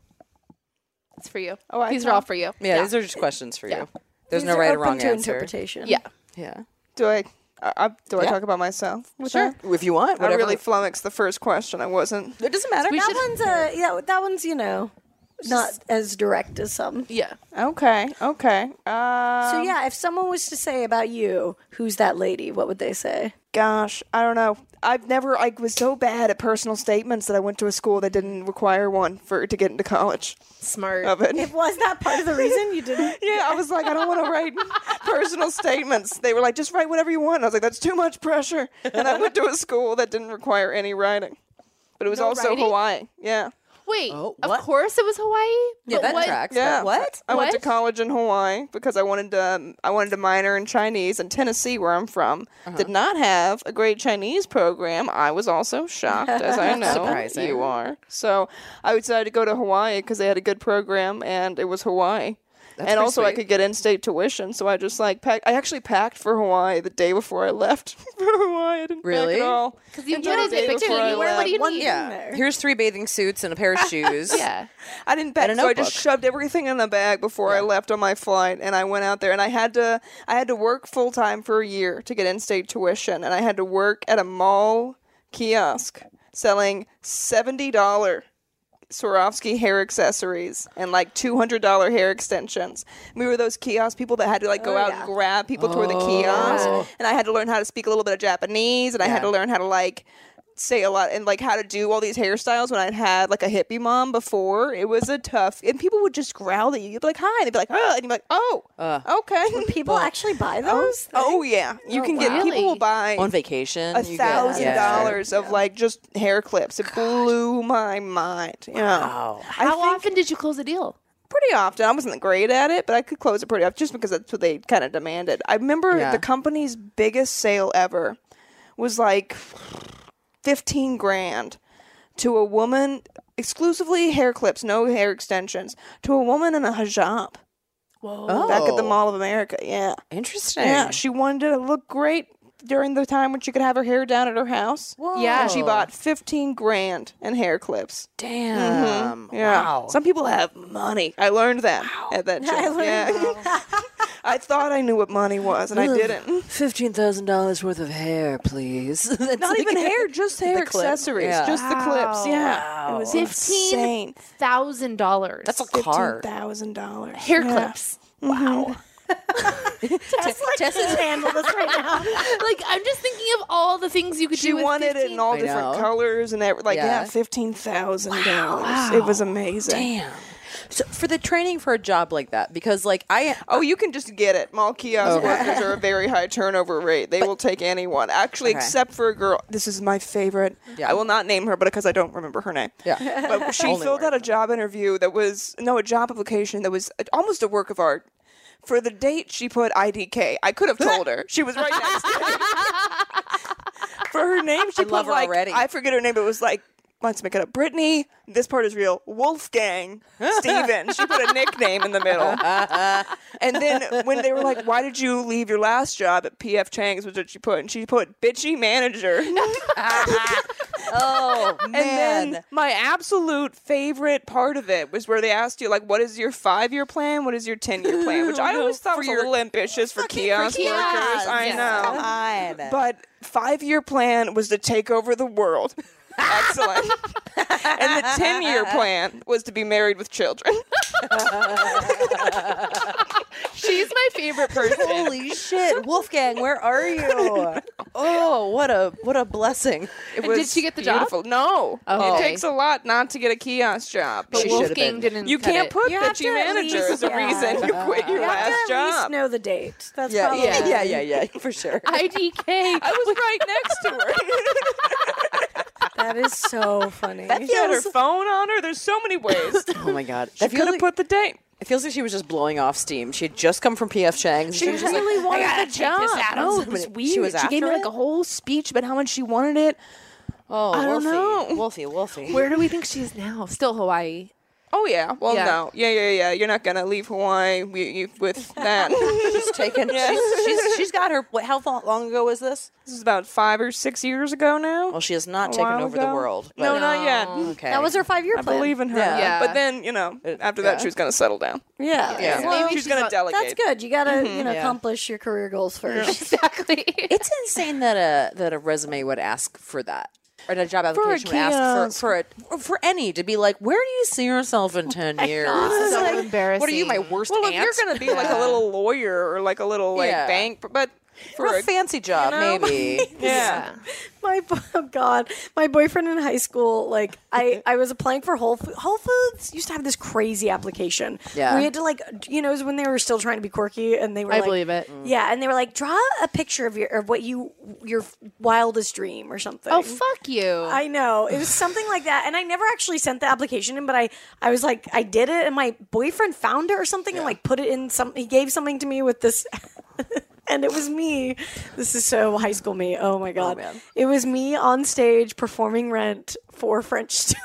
It's for you. Oh, I These are can. all for you. Yeah, these are just questions for Yeah. you. There's These no are right or open wrong to answer. interpretation. Yeah. Yeah. Do I? I, I do I Yeah. talk about myself? with Sure. that? If you want, I whatever. really flummoxed the first question. I wasn't. It doesn't matter. We That should- one's uh, yeah, that one's you know not as direct as some. Yeah. Okay. Okay. Uh, So yeah, if someone was to say about you, who's that lady? What would they say? Gosh, I don't know. I've never. I was so bad at personal statements that I went to a school that didn't require one for to get into college. Smart. Of it. It was that part of the reason you didn't. Yeah, I was like, I don't want to write personal statements. They were like, just write whatever you want. I was like, that's too much pressure. And I went to a school that didn't require any writing. But it was No also writing? Hawaii. Yeah. Wait, Oh, of what? course it was Hawaii? Yeah, But that what- tracks. Yeah. But what? I went to What? college in Hawaii because I wanted to. Um, I wanted to minor in Chinese, and Tennessee, where I'm from, Uh-huh. did not have a great Chinese program. I was also shocked, as I know Surprising. you are. So I decided to go to Hawaii because they had a good program, and it was Hawaii. That's and pretty also, I sweet. could get in-state tuition, so I just like packed. I actually packed for Hawaii the day before I left for Hawaii. I didn't Really? pack at all. Because you Until get the a day picture, before I you wear what do you left. need? Yeah. there. Here's three bathing suits and a pair of shoes. Yeah. I didn't pack, And a so I just notebook. shoved everything in the bag before I left on my flight, and I went out there, and I had to, I had to work full time for a year to get in-state tuition, and I had to work at a mall kiosk selling seventy dollar Swarovski hair accessories and like two hundred dollar hair extensions. We were those kiosk people that had to like go Oh, out yeah. and grab people toward the kiosk, and I had to learn how to speak a little bit of Japanese, and I had Yeah. to learn how to like say a lot and like how to do all these hairstyles when I'd had like a hippie mom before. It was a tough, and people would just growl at you. You'd be like, hi. They'd be like, oh, and you'd be like, oh, okay. People actually buy Oh, those. oh yeah. You Oh, can get, wow. people will Really? buy On vacation. a you get- thousand yeah. dollars of like just hair clips. It blew my mind. Yeah. Wow. I How think often did you close a deal? pretty often. I wasn't great at it, but I could close it pretty often just because that's what they kind of demanded. I remember Yeah. the company's biggest sale ever was like fifteen grand to a woman, exclusively hair clips, no hair extensions, to a woman in a hijab Whoa. Oh. back at the Mall of America. Yeah. Interesting. Yeah, she wanted to look great during the time when she could have her hair down at her house. Whoa. Yeah. And she bought fifteen grand in hair clips. Damn. Yeah. Wow. Some people have money. I learned that at that job. Yeah. I thought I knew what money was, and I didn't. Fifteen thousand dollars worth of hair, please. That's Not even like- hair, just hair The clip. accessories. Yeah. Just the clips. Yeah. It was Fifteen insane. thousand dollars. That's a Fifteen car. thousand dollars. hair Yeah. clips. Wow. Tessa's handle this right now. Like I'm just thinking of all the things you could She do with wanted it fifteen in all I different know. colors and every, like yeah, Yeah. fifteen thousand dollars. It was amazing. Damn. So for the training for a job like that, because like I Oh, you can just get it. Mall kiosk Okay. workers are a very high turnover rate. They will take anyone. Actually, Okay. except for a girl. This is my favorite. Yeah. I will not name her, but because I don't remember her name. yeah. But she Only filled word. out a job interview that was no a job application that was almost a work of art. For the date, she put I D K. I could have told her. She was right next to me. For her name, she I put love her like already. I forget her name. But it was like let's make it up. Brittany. This part is real. Wolfgang Steven. She put a nickname in the middle. And then when they were like, "Why did you leave your last job at P F Chang's?" Was what she put, and she put bitchy manager. Oh man. And then my absolute favorite part of it was where they asked you, like, what is your five-year plan? What is your ten-year plan? Which I always thought was a little ambitious for kiosk workers. I know. Come on. But five-year plan was to take over the world. Excellent. And the ten-year plan was to be married with children. She's my favorite person. Holy shit, Wolfgang, where are you? Oh, what a what a blessing. It And did she get the job? beautiful. No. Oh. It takes a lot not to get a kiosk job. But She should've Wolfgang been. didn't. You cut can't it. put You have bitchy to at manager least- as a yeah. reason you quit your You have to last at least job. know the date. That's Yeah, probably yeah, yeah, yeah, yeah, for sure. I D K. I was right next to her. That is so funny. She had her phone on her. There's so many ways. Oh my god. She I feel could have like, put the date. it feels like she was just blowing off steam. She had just come from P F Chang's. She was just really like, wanted I gotta the take job. this out. No, on it was somebody. weird. She was She after gave me it? like a whole speech about how much she wanted it. Oh, I don't Wolfie, know. Wolfie, Wolfie. Where do we think she is now? Still Hawaii. Oh yeah. Well, Yeah. no. Yeah, yeah, yeah. You're not gonna leave Hawaii we, you, with that. She's taken. Yeah. she's, she's she's got her. What? How long, long ago was this? This is about five or six years ago now. Well, she has not A taken while over the ago. world. But, No, not yet. Okay. That was her five-year I plan. believe in her. Yeah. Yeah. But then, you know, after that, yeah. she was gonna settle down. Yeah. Yeah. So maybe she's, she's gonna not- delegate. That's good. You gotta, you know, Yeah. accomplish your career goals first. Exactly. It's insane that a that a resume would ask for that. Or a job a application would ask kiosk. for for, a, for any to be like, where do you see yourself in ten years? so Like, embarrassing. What are you, my worst Well, if aunt? you're gonna be like a little lawyer or like a little like Yeah. bank, but for a fancy job, know? maybe. yeah. My bo- oh god, my boyfriend in high school, like I, I was applying for Whole Foods. Whole Foods used to have this crazy application. Yeah. we had to like, you know, it was when they were still trying to be quirky, and they were. I like, believe it. Yeah, and they were like, draw a picture of your of what you your wildest dream or something. Oh, fuck you. I know. It was something like that. And I never actually sent the application in, but I, I was like, I did it, and my boyfriend found it or something and like put it in some, he gave something to me with this, and it was me. This is so high school me. Oh my God. man. It was me on stage performing Rent for French students.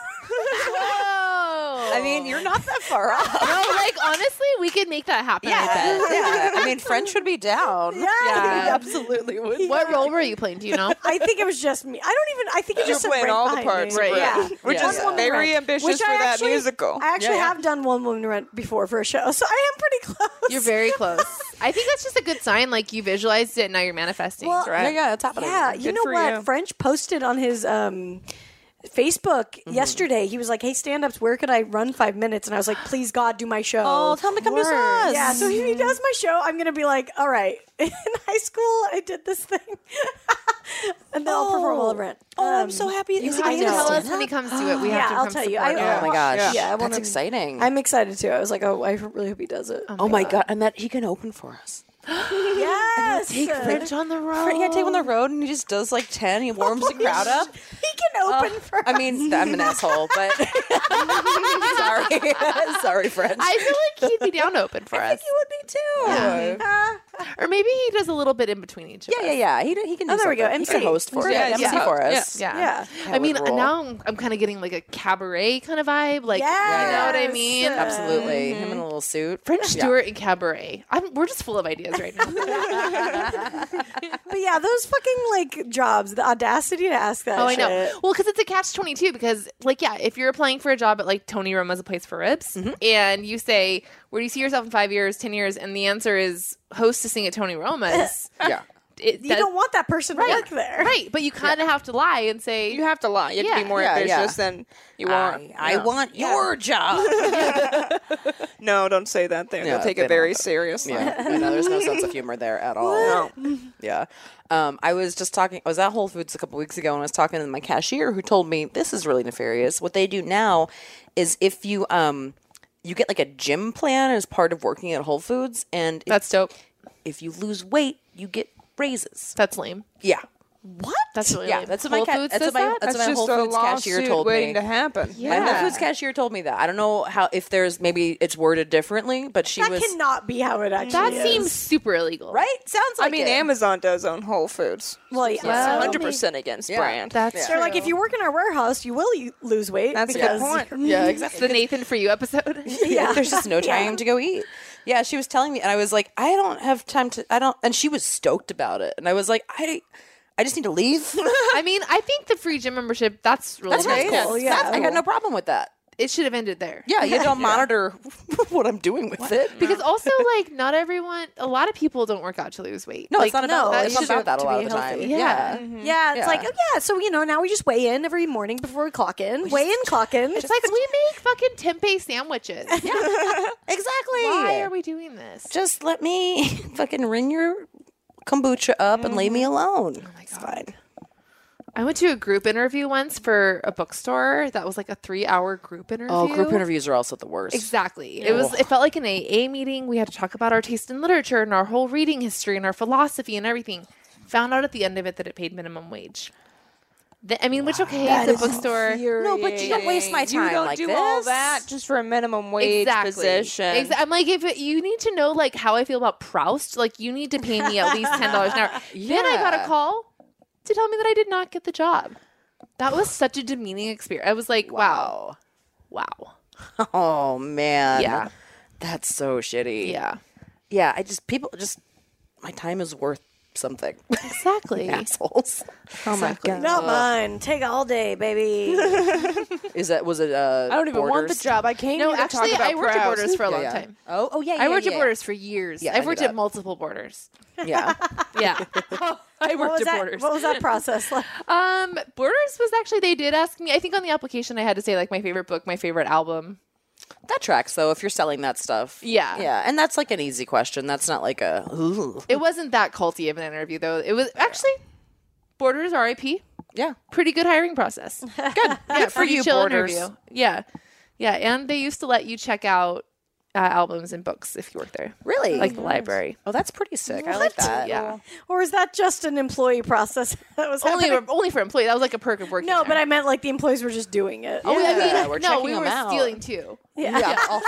Oh. I mean, you're not that far off. no, like honestly, we could make that happen. I bet. yeah. I mean, French would be down. Yeah. yeah, absolutely would. What role were you playing? Do you know? I think it was just me. I don't even, I think it You're just said playing Rent all the behind parts, me. of Right. Rent, Yeah. which Yeah. is One Woman very Rent, ambitious which for I that actually- musical. I actually Yeah. have done One Woman Rent before for a show, so I am pretty close. You're very close. I think that's just a good sign. Like you visualized it, and now you're manifesting. Well, right? Yeah, yeah, it's happening. Yeah, you Good know for what? you. French posted on his um, Facebook yesterday. He was like, "Hey, stand-ups, where could I run five minutes?" And I was like, "Please, God, do my show." Oh, tell him to come to Word. us. Yeah, so he does my show. I'm gonna be like, "All right." In high school, I did this thing, and then I'll perform all of Rent. Oh, I'm Um, so happy. Is he You have going to to know. tell stand us when he up? comes to it. We have Yeah, to I'll come tell you. support I- him. Oh my gosh. Yeah. Yeah, I That's wanna- exciting. I'm excited too. I was like, "Oh, I really hope he does it." oh my god, and that he can open for us. Yes, Take French on the road. Yeah, take him on the road and he just does like ten. He warms the crowd up. He can open for. I mean, I'm an asshole, but sorry, sorry, French. I feel like he'd be down to open for us. would be too. Uh, Or maybe he does a little bit in between each of Yeah, us. yeah, yeah. He, he can do Oh, there we go. something. He can M C. host for Yeah, us. M C yeah. for us. Yeah. Yeah. I mean, would roll. now I'm, I'm kind of getting like a cabaret kind of vibe. Like, you know what I Yes. mean? Absolutely. Him in a little suit. French Yeah. Stewart and cabaret. I'm, we're just full of ideas right now. But yeah, those fucking like jobs, the audacity to ask that. Oh, I shit. know. Well, because it's a catch twenty-two. Because, like, yeah, if you're applying for a job at like Tony Roma's A Place for Ribs, Mm-hmm. and you say, "Where do you see yourself in five years, ten years?" and the answer is hostessing at Tony Roma's, Yeah. it, You that- don't want that person to work there. right? But you kind of have to lie and say, You have to lie. You have to Yeah. be more Yeah, ambitious yeah. than you want. I, I Yeah. want your job. No, don't say that there. Yeah, They'll take they it very don't. seriously. Yeah, I know there's no sense of humor there at all. No. Yeah. Um, I was just talking, I was at Whole Foods a couple weeks ago and I was talking to my cashier who told me this is really nefarious. What they do now is if you, um, you get like a gym plan as part of working at Whole Foods, and if, "That's dope. if you lose weight, you get raises. That's lame. Yeah. What? That's really Yeah, lame." that's what my Whole ca- Foods that's does what my- that? that's That's what my just Whole a Foods cashier lawsuit told waiting me. to happen. My Whole Yeah. Foods cashier told me that. I don't know how, if there's, maybe it's worded differently, but she That was. cannot be how it actually That is. seems super illegal, Right? Sounds like I mean, it. Amazon does own Whole Foods. Well, yeah. Well, so one hundred percent against Yeah. brand. That's Yeah. They're like, if you work in our warehouse, you will u- lose weight. That's a because good point. Yeah, the exactly. Nathan for You episode. Yeah. There's just no time to go eat. Yeah, she was telling me, and I was like, I don't have time to. I don't. And she was stoked about it, and I was like, I, I just need to leave. I mean, I think the free gym membership, that's really That's nice. right. cool, yeah. That's- I got no problem with that. It should have ended there. Yeah, you don't monitor what I'm doing with it. Because also, like, not everyone, a lot of people don't work out to lose weight. No, like, it's not about no, that. it It's not should about that a to lot be of the time. healthy. Yeah. Yeah, it's Yeah. like, oh yeah, so you know, now we just weigh in every morning before we clock in. Weigh in, clock in. It's like we make fucking tempeh sandwiches. Exactly. Why are we doing this? Just let me fucking ring your kombucha up and leave me alone. Oh my God. Fine. I went to a group interview once for a bookstore that was like a three-hour group interview. Oh, group interviews are also the worst. Exactly. It was. It felt like an A A meeting. We had to talk about our taste in literature and our whole reading history and our philosophy and everything. Found out at the end of it that it paid minimum wage. The, I mean, which okay, That it's a is bookstore. No, but you don't waste my time You don't like do this. all that just for a minimum wage Exactly. position. Exa- I'm like, if it, you need to know like how I feel about Proust, like you need to pay me at least ten dollars an hour. Then I got a Yeah. call to tell me that I did not get the job. That was such a demeaning experience. I was like, wow, wow, Oh man. yeah, That's so shitty. yeah, Yeah. I just people just my time is worth something. exactly. Assholes. Oh my god. Not mine. Take all day, baby. Is that was it? Uh, I don't even want the Borders? job. I came No, here to actually, talk about I worked at Proust. Borders for a Yeah, long yeah. time. Oh, oh yeah. I yeah, worked yeah. at Borders for years. Yeah, I I've knew worked that. at multiple Borders. Yeah. Yeah, I What worked was at that? Borders. What was that process like? Um, Borders was actually they did ask me. I think on the application I had to say like my favorite book, my favorite album. That tracks though. If you're selling that stuff. Yeah. Yeah, and that's like an easy question. That's not like a. Ooh. It wasn't that culty of an interview though. It was actually Borders R I P. Yeah. Pretty good hiring process. Good. Yeah, for pretty you, chill Borders. interview. Yeah, yeah, and they used to let you check out uh, albums and books if you worked there, Really? like the library. Oh, that's pretty sick. I like that. Yeah, Or is that just an employee process that was only happening? only for employees. That was like a perk of working. No, there. but I meant like the employees were just doing it. Oh, I mean, Yeah, we're no, checking we them were out. stealing too. Yeah. Yeah. also-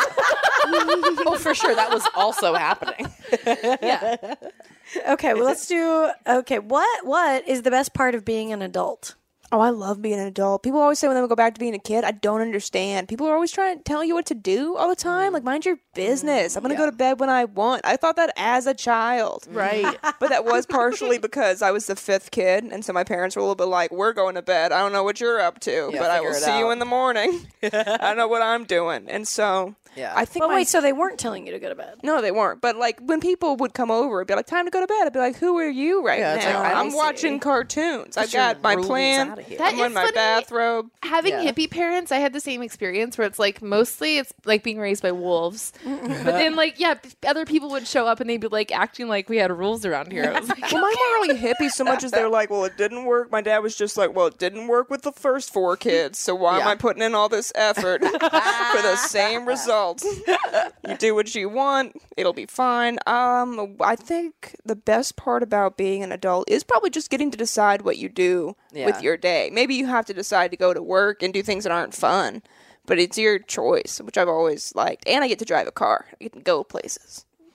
oh, for sure. That was also happening. Yeah, Okay, well let's do. Okay, what what is the best part of being an adult? Oh, I love being an adult. People always say when they go back to being a kid, I don't understand. People are always trying to tell you what to do all the time. Like, mind your business. I'm going to go to bed when I want. I thought that as a child. right. But that was partially because I was the fifth kid. And so my parents were a little bit like, we're going to bed. I don't know what you're up to, Yeah, but I will figure it see you out." in the morning. I don't know what I'm doing. And so Yeah. I think But my- wait, so they weren't telling you to go to bed? No, they weren't. But like when people would come over, it'd be like, time to go to bed. I'd be like, who are you right Yeah, it's now? like, I I'm see. watching cartoons. I've Get your got my rules plan. outta here. That I'm is in my funny. bathrobe. Having Yeah. hippie parents, I had the same experience where it's like mostly it's like being raised by wolves, but then like yeah, other people would show up and they'd be like acting like we had rules around here. I was like, Well, mine weren't really hippies so much as they're like, well, it didn't work. My dad was just like, well, it didn't work with the first four kids, so why am Yeah. I putting in all this effort for the same results? You do what you want, it'll be fine. Um, I think the best part about being an adult is probably just getting to decide what you do Yeah. with your day. Maybe you have to decide to go to work and do things that aren't fun, but it's your choice, which I've always liked. And I get to drive a car. I get to go places.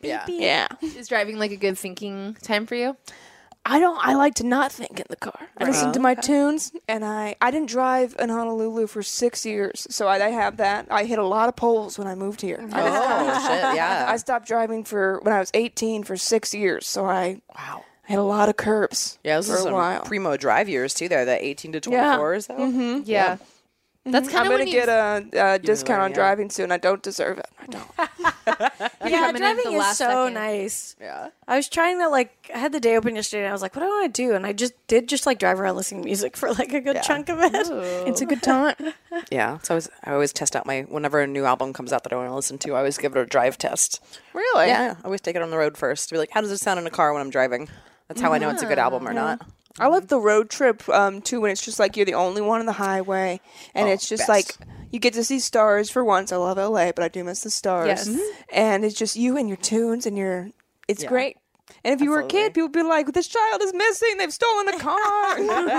Yeah. Yeah. Is driving like a good thinking time for you? I don't. I like to not think in the car. I listen to my tunes, and I I didn't drive in Honolulu for six years, so I, I have that. I hit a lot of poles when I moved here. I, Oh shit! Yeah. I stopped driving for when I was eighteen for six years, so I wow I had a lot of curbs. Yeah, those for are a some while. primo drive years too. There, the eighteen to twenty-fours. though. Mm-hmm. Yeah. That's kind I'm of gonna when you get a, a discount on yeah. driving soon. I don't deserve it. I don't. Yeah, coming in driving the is last so second. nice. Yeah. I was trying to like, I had the day open yesterday, and I was like, what do I want to do? And I just did just like drive around listening to music for like a good chunk of it. It's a good time. Yeah. So I always, I always test out my whenever a new album comes out that I want to listen to. I always give it a drive test. Really? Yeah. I always take it on the road first to be like, how does it sound in a car when I'm driving? That's how I know it's a good album or not. I love the road trip um, too when it's just like you're the only one on the highway, and Oh, it's just best. like you get to see stars for once. I love L A, but I do miss the stars. Yes. Mhm. And it's just you and your tunes, and your it's Yeah. great. And if you were a Absolutely. kid, people would be like, "This child is missing. They've stolen the car."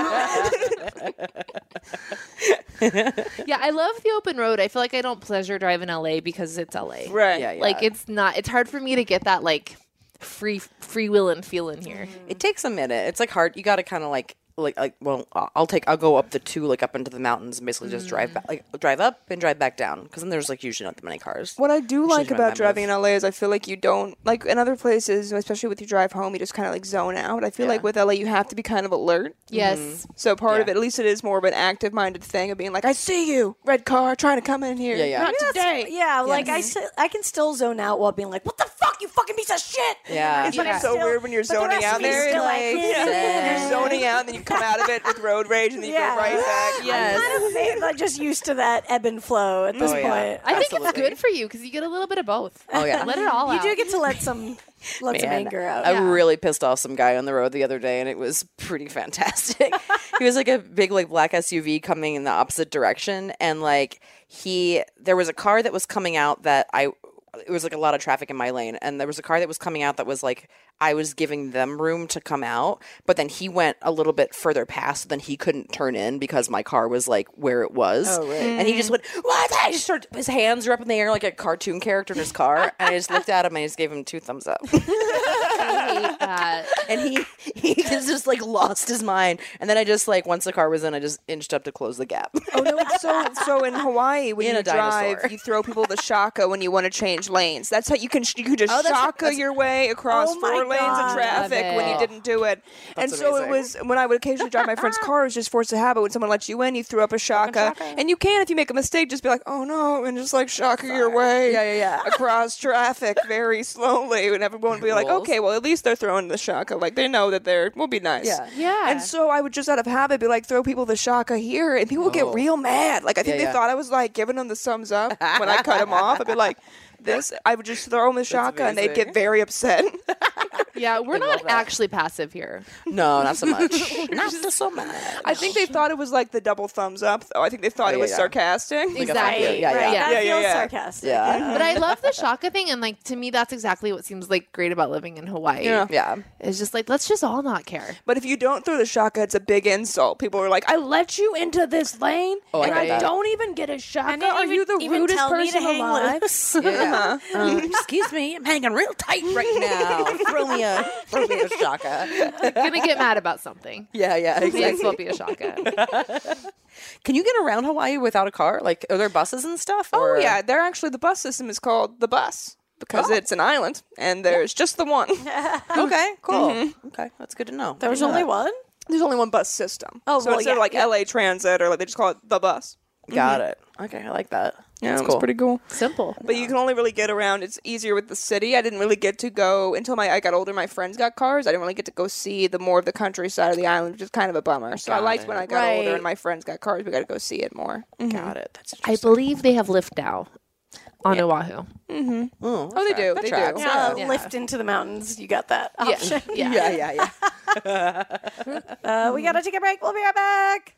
Yeah, I love the open road. I feel like I don't pleasure drive in L A because it's L A. right. Yeah, yeah. Like it's not. It's hard for me to get that like free free will and feeling here. It takes a minute. It's like hard. You got to kind of like like like well, I'll take I'll go up the two like up into the mountains and basically just drive back, like drive up and drive back down because then there's like usually not that many cars. What I do Usually like drive about that driving in move. L A is I feel like you don't like in other places, especially with your drive home, you just kind of like zone out. I feel Yeah. like with L A, you have to be kind of alert. Yes. So part of Yeah. it, at least it is more of an active-minded thing of being like, I see you, red car, trying to come in here. Yeah, yeah. Not That's- today. Yeah, like I, si- I can still zone out while being like, what the fuck, you fucking piece of shit. Yeah. It's But like I'm so still- weird when you're but the zoning rest out of me is there. still Like, like, yeah. You're zoning out, and then you come out of it with road rage, and then you Yeah. go right back. Yes. I'm kind of maybe, like, just used to that ebb and flow at this Oh, yeah. point. I think it's Absolutely. good for you because you get a little bit of both. Oh, yeah. Let it all You out. do get to let some let some Man, anger out. I Yeah. really pissed off some guy on the road the other day, and it was pretty fantastic. He was like a big, like black S U V coming in the opposite direction, and like he, there was a car that was coming out that I, it was like a lot of traffic in my lane, and there was a car that was coming out that was like I was giving them room to come out, but then he went a little bit further past, so then he couldn't turn in because my car was like where it was. Oh, right. And he just went, what? I just started, his hands were up in the air like a cartoon character in his car, and I just looked at him and I just gave him two thumbs up. I hate that. And he he just, just like lost his mind. And then I just like once the car was in, I just inched up to close the gap. Oh no! It's so so in Hawaii when In you a dinosaur. drive, you throw people the shaka when you want to change lanes. That's how you can you can just Oh, that's- shaka that's- your way across Oh, my four lanes God. of traffic Love when you it. didn't do it. and That's so it amazing. was when I would occasionally drive my friend's car. It was just forced to habit. When someone lets you in, you throw up a shaka, and you can if you make a mistake, just be like, oh no, and just like shaka your way Yeah, yeah, yeah. across traffic very slowly, and everyone would be like, Rules. okay, well at least they're throwing the shaka, like they know that they're will be nice. Yeah. Yeah. And so I would just out of habit be like throw people the shaka here, and people would get Oh. real mad. Like I think Yeah, they yeah. thought I was like giving them the thumbs up when I cut them off. I'd be like, this. I would just throw them the shaka, and they'd amazing. get very upset. yeah, we're love not that. actually passive here. No, not so much. Not so much. I think they thought it was like the double thumbs up, though. I think they thought Oh, it yeah, was yeah. sarcastic. Like a Exactly. fuck you. Yeah, yeah. Right, Yeah. that Yeah, yeah, feels yeah. sarcastic. Yeah. But I love the shaka thing, and like to me, that's exactly what seems like great about living in Hawaii. Yeah. Yeah. It's just like let's just all not care. But if you don't throw the shaka, it's a big insult. People are like, I let you into this lane, Oh, I and get I that. don't even get a shaka. And they Are even- you the even rudest tell me to person hang alive? loose. Yeah. Um, excuse me, I'm hanging real tight right now. throw me a throw me a shaka. Gonna get mad about something. Yeah, yeah, May as exactly. well be a shaka. Can you get around Hawaii without a car? Like, are there buses and stuff? Oh or- yeah, they're actually the bus system is called the bus because Oh. it's an island and there's just the one. Okay, cool. Okay, that's good to know. There was I didn't only know one? There's only one bus system. Oh, so well, instead yeah, of like yeah. L A Transit or like they just call it the bus. that. Got it. Okay, I like that. Yeah, that's it's cool. pretty cool. Simple. But you can only really get around. It's easier with the city. I didn't really get to go until my I got older. My friends got cars. I didn't really get to go see the more of the countryside of the island, which is kind of a bummer. So I Got liked it. when I got older Right. and my friends got cars. We got to go see it more. Got it. That's I interesting. believe they have Lyft now on Oahu. Oh, Oh, they do. That They tracks. do. Uh, Yeah. Lift into the mountains. You got that option. Yeah. Yeah, yeah, yeah. Uh, we gotta take a break. We'll be right back.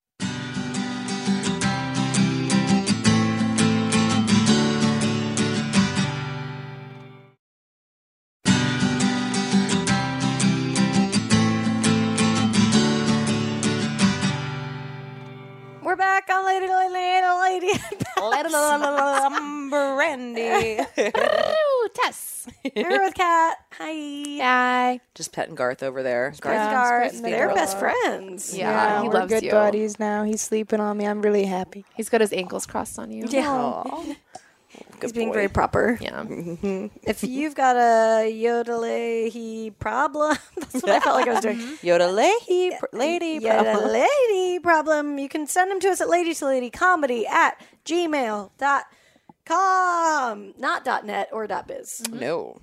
We're back on Lady, Lady, Lady, Lady. Little brandy. Woo, Yes. Here with Kat. Hi. Hi. Just petting Garth over there. Garth, Garth, Garth, being they're real best love. friends. Yeah, he we're loves good you. buddies now. He's sleeping on me. I'm really happy. He's got his ankles crossed on you. Yeah. He's being very proper. Yeah. If you've got a yodelehi problem, that's what I felt like I was doing. Yodelehi, pr- lady. Yodelehi problem, you can send them to us at lady to lady comedy at gmail dot com. Not dot net or dot biz. No.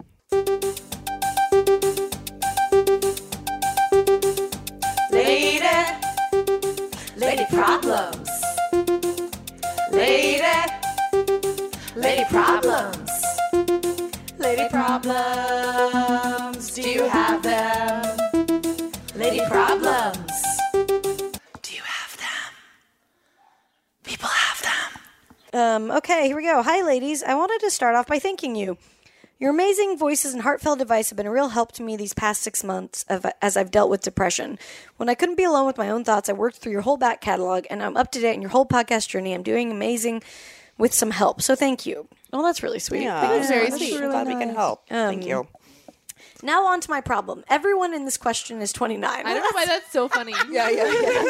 Lady, lady problems. Lady, lady problems. Lady problems. Do you have them? Lady problems. Do you have them? People have them. Um, okay, here we go. Hi, ladies. I wanted to start off by thanking you. Your amazing voices and heartfelt advice have been a real help to me these past six months of, as I've dealt with depression. When I couldn't be alone with my own thoughts, I worked through your whole back catalog, and I'm up to date in your whole podcast journey. I'm doing amazing with some help, so thank you. Oh, that's really sweet. Yeah, Thank you. very that's sweet. really glad we can help. Thank you. Now on to my problem. Everyone in this question is twenty-nine. I don't know why that's so funny. Yeah, yeah, yeah.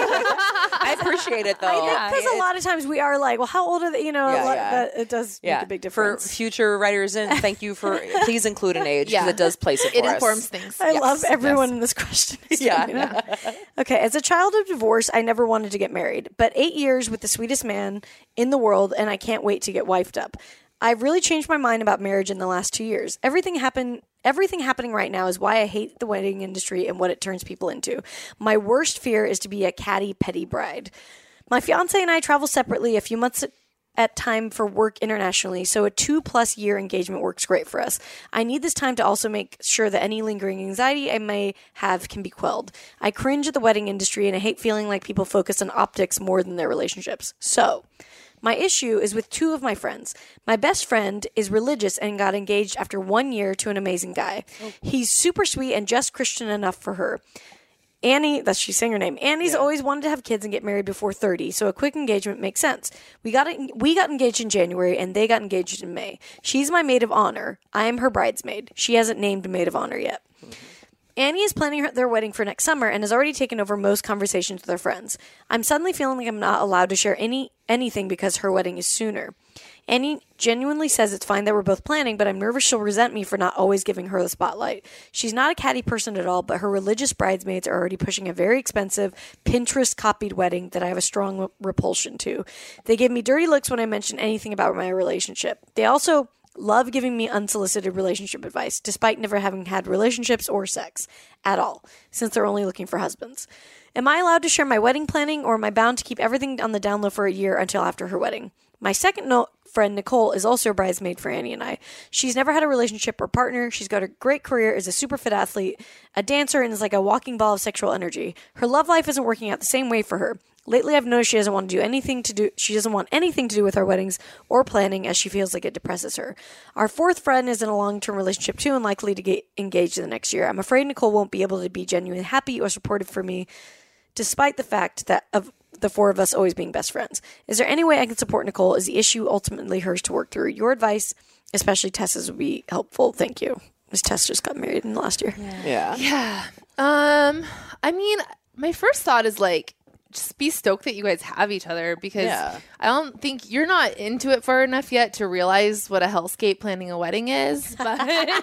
I appreciate it though. I think because a lot of times we are like, well, how old are they? You know, Yeah, a lot, yeah. but it does yeah. make a big For difference. future writers in, thank you for please include an age because Yeah. it does place it for It us. informs things. I Yes, love everyone yes. in this question. is Yeah. twenty-nine. Okay, as a child of divorce, I never wanted to get married, but eight years with the sweetest man in the world, and I can't wait to get wifed up. I've really changed my mind about marriage in the last two years. Everything happened. Everything happening right now is why I hate the wedding industry and what it turns people into. My worst fear is to be a catty, petty bride. My fiance and I travel separately a few months at, at time for work internationally, so a two-plus year engagement works great for us. I need this time to also make sure that any lingering anxiety I may have can be quelled. I cringe at the wedding industry, and I hate feeling like people focus on optics more than their relationships. So, my issue is with two of my friends. My best friend is religious and got engaged after one year to an amazing guy. He's super sweet and just Christian enough for her. Annie, that's she's saying her name. Annie's always wanted to have kids and get married before thirty, so a quick engagement makes sense. We got it, we got engaged in January and they got engaged in May. She's my maid of honor. I am her bridesmaid. She hasn't named maid of honor yet. Annie is planning her, their wedding for next summer and has already taken over most conversations with her friends. I'm suddenly feeling like I'm not allowed to share any anything because her wedding is sooner. Annie genuinely says it's fine that we're both planning, but I'm nervous she'll resent me for not always giving her the spotlight. She's not a catty person at all, but her religious bridesmaids are already pushing a very expensive, Pinterest-copied wedding that I have a strong re- repulsion to. They give me dirty looks when I mention anything about my relationship. They also love giving me unsolicited relationship advice, despite never having had relationships or sex at all, since they're only looking for husbands. Am I allowed to share my wedding planning, or am I bound to keep everything on the down low for a year until after her wedding? My second no- friend, Nicole, is also a bridesmaid for Annie and I. She's never had a relationship or partner. She's got a great career, is a super fit athlete, a dancer, and is like a walking ball of sexual energy. Her love life isn't working out the same way for her. Lately, I've noticed she doesn't want to do anything to do. She doesn't want anything to do with our weddings or planning, as she feels like it depresses her. Our fourth friend is in a long-term relationship too, and likely to get engaged in the next year. I'm afraid Nicole won't be able to be genuinely happy or supportive for me, despite the fact that of the four of us always being best friends. Is there any way I can support Nicole? Is the issue ultimately hers to work through? Your advice, especially Tessa's, would be helpful. Thank you. Miss Tess just got married in the last year. Yeah. Yeah. Um, I mean, my first thought is like, just be stoked that you guys have each other, because Yeah. I don't think you're not into it far enough yet to realize what a hellscape planning a wedding is, but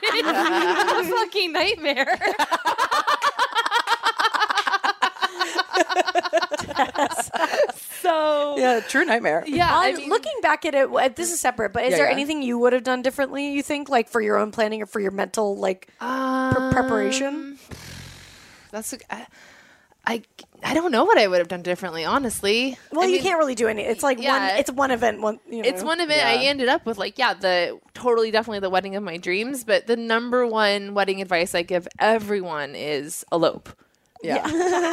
it's a fucking nightmare. So Yeah, true nightmare. yeah, I Um, mean, looking back at it, uh, this is separate, but is Yeah, there yeah. anything you would have done differently, you think, like for your own planning or for your mental, like, pre- preparation? that's a, I, I I don't know what I would have done differently, honestly. Well, I you mean, can't really do any. It's like yeah. one. It's one event. One. You know. It's one event. I Yeah. ended up with like, yeah, the totally definitely the wedding of my dreams. But the number one wedding advice I give everyone is elope. Yeah.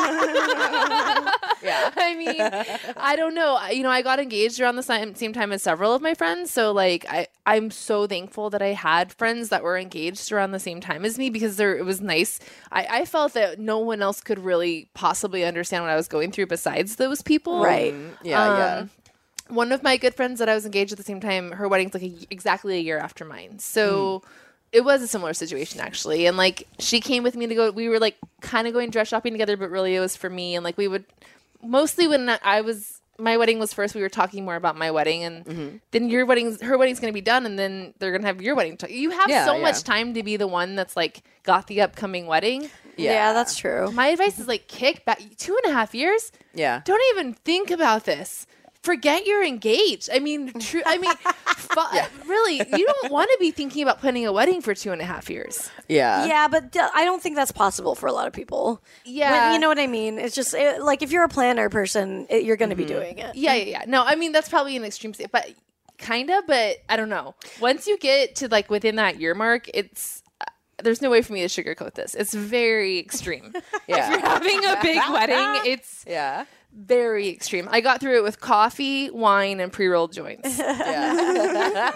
Yeah. I mean, I don't know. I- You know, I got engaged around the same, same time as several of my friends. So like, I, I'm so thankful that I had friends that were engaged around the same time as me, because there, it was nice. I, I felt that no one else could really possibly understand what I was going through besides those people. Right. Yeah, yeah. Um, One of my good friends that I was engaged at the same time, her wedding's like a, exactly a year after mine. So it was a similar situation actually, and like she came with me to go. We were like kind of going dress shopping together, but really it was for me. And like we would mostly when I was my wedding was first, we were talking more about my wedding, and mm-hmm. then your wedding's her wedding's going to be done, and then they're going to have your wedding. T- you have Yeah, so yeah. much time to be the one that's like got the upcoming wedding. Yeah. yeah, that's true. My advice is like kick back two and a half years. Yeah. Don't even think about this. Forget you're engaged. I mean, true. I mean, fu- Yeah. really, you don't want to be thinking about planning a wedding for two and a half years. Yeah. Yeah, but d- I don't think that's possible for a lot of people. Yeah. When- you know what I mean? It's just it, like if you're a planner person, it, you're going to be doing it. Yeah, yeah, yeah. No, I mean that's probably an extreme state, but kind of. But I don't know. Once you get to like within that year mark, it's uh, there's no way for me to sugarcoat this. It's very extreme. Yeah. If you're having a big wedding, it's Yeah. very extreme. I got through it with coffee, wine, and pre-rolled joints. Yeah.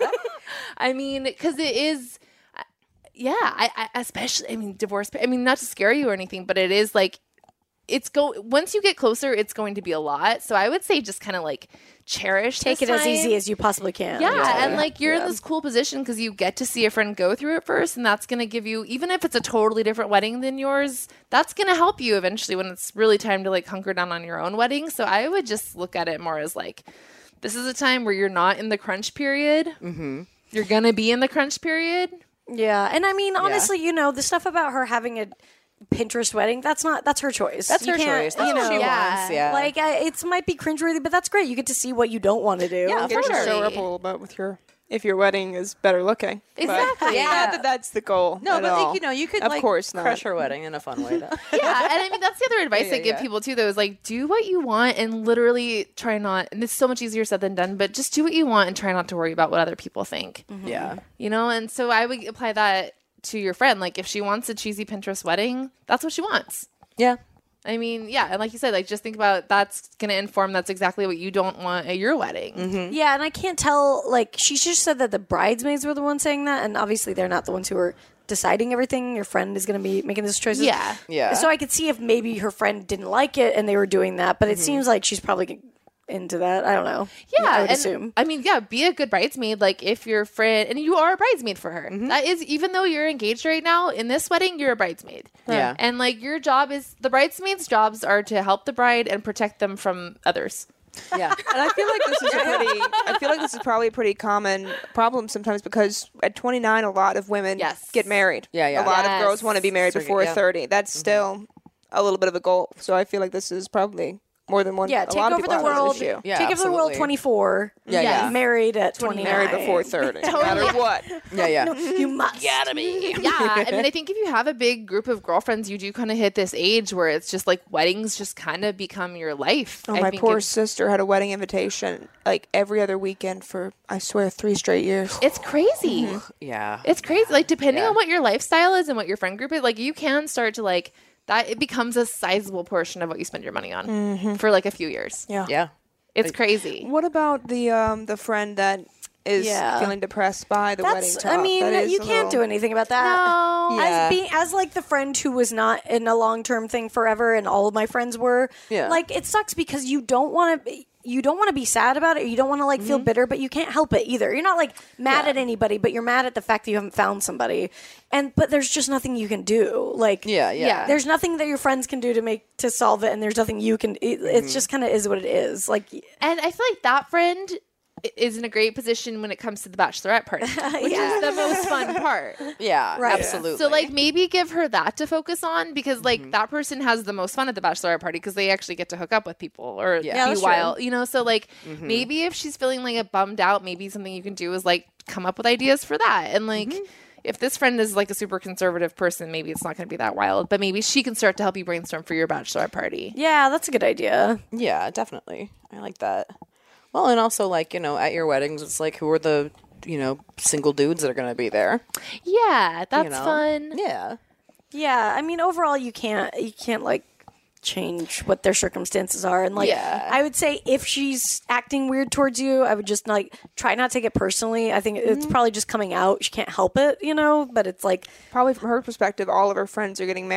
I mean, because it is, yeah. I, I especially, I mean, divorce. I mean, not to scare you or anything, but it is like it's go. Once you get closer, it's going to be a lot. So I would say just kind of like cherish. Take this it as time. easy as you possibly can. Yeah, Yeah. and like you're Yeah. in this cool position because you get to see a friend go through it first, and that's going to give you, even if it's a totally different wedding than yours, that's going to help you eventually when it's really time to like hunker down on your own wedding. So I would just look at it more as like, this is a time where you're not in the crunch period. Mm-hmm. You're going to be in the crunch period. Yeah, and I mean, honestly, you know, the stuff about her having a Pinterest wedding, that's not, that's her choice. That's You her can't- choice. That's you what she know, yeah. wants. Yeah. Like, uh, it's might be cringeworthy, but that's great. You get to see what you don't want to do. Yeah, Get to Totally. show up a little bit with your if your wedding is better looking. But Exactly. Yeah. Not that that's the goal. No, at but all. like, you know, you could Of like course not. crush her wedding in a fun way. Though. Yeah, and I mean that's the other advice Yeah, I give yeah. people too. Though is like do what you want and literally try not. And it's so much easier said than done. But just do what you want and try not to worry about what other people think. Yeah. You know. And so I would apply that to your friend. Like if she wants a cheesy Pinterest wedding, that's what she wants. Yeah. I mean, yeah, and like you said, like just think about that's going to inform. That's exactly what you don't want at your wedding. Mm-hmm. Yeah, and I can't tell, like, she just said that the bridesmaids were the ones saying that, and obviously they're not the ones who are deciding everything. Your friend is going to be making those choices. Yeah. Yeah. So I could see if maybe her friend didn't like it and they were doing that, but it seems like she's probably into that. I don't know. Yeah, I would and assume. I mean, yeah, be a good bridesmaid. Like if your friend and you are a bridesmaid for her. That is, even though you're engaged right now in this wedding, you're a bridesmaid. Yeah. and like your job is the bridesmaids' jobs are to help the bride and protect them from others. Yeah. And I feel like this is a pretty. I feel like this is probably a pretty common problem sometimes because at twenty-nine, a lot of women Yes. get married. Yeah, yeah. A lot Yes. of girls want to be married Surrogate, before yeah. thirty. That's still a little bit of a goal. So I feel like this is probably more than one. Yeah, a take lot of over people the have world. this issue. Yeah, take over the world absolutely. twenty-four. Yeah, yeah. Married at twenty-nine. Married before thirty, no matter what. Yeah. Yeah. You must. Gotta be. Yeah, I mean, I think if you have a big group of girlfriends, you do kind of hit this age where it's just like weddings just kind of become your life. Oh, I my think poor it's- sister had a wedding invitation like every other weekend for I swear three straight years. It's crazy. Yeah. It's crazy. Like depending Yeah. on what your lifestyle is and what your friend group is, like you can start to like that. It becomes a sizable portion of what you spend your money on for like a few years. Yeah. Yeah. It's crazy. What about the um the friend that is Yeah. feeling depressed by the wedding That's. talk? I mean, That is you a can't little- do anything about that. No. Yeah. As being as like the friend who was not in a long term thing forever, and all of my friends were. Yeah. Like it sucks because you don't want to. You don't want to be sad about it. You don't want to like feel bitter, but you can't help it either. You're not like mad at anybody, but you're mad at the fact that you haven't found somebody. And but there's just nothing you can do. Like Yeah. Yeah. Yeah. there's nothing that your friends can do to make to solve it, and there's nothing you can. It, It's just kind of is what it is. Like And I feel like that friend i- is in a great position when it comes to the bachelorette party, which is the most fun part. Yeah. Right. Absolutely. So like maybe give her that to focus on because like that person has the most fun at the bachelorette party because they actually get to hook up with people or Yeah. Yeah, be that's wild, you know. So like maybe if she's feeling like a bummed out, maybe something you can do is like come up with ideas for that and like. If this friend is like a super conservative person, maybe it's not going to be that wild, but maybe she can start to help you brainstorm for your bachelorette party. yeah, that's a good idea. Yeah, definitely. I like that. Well, and also like, you know, at your weddings, it's like who are the, you know, single dudes that are going to be there? Yeah, that's you know? fun. Yeah. Yeah, I mean, overall, you can't you can't like change what their circumstances are, and like Yeah. I would say if she's acting weird towards you, I would just like try not to take it personally. I think it's probably just coming out. She can't help it, you know. But it's like, Probably from her perspective, all of her friends are getting married.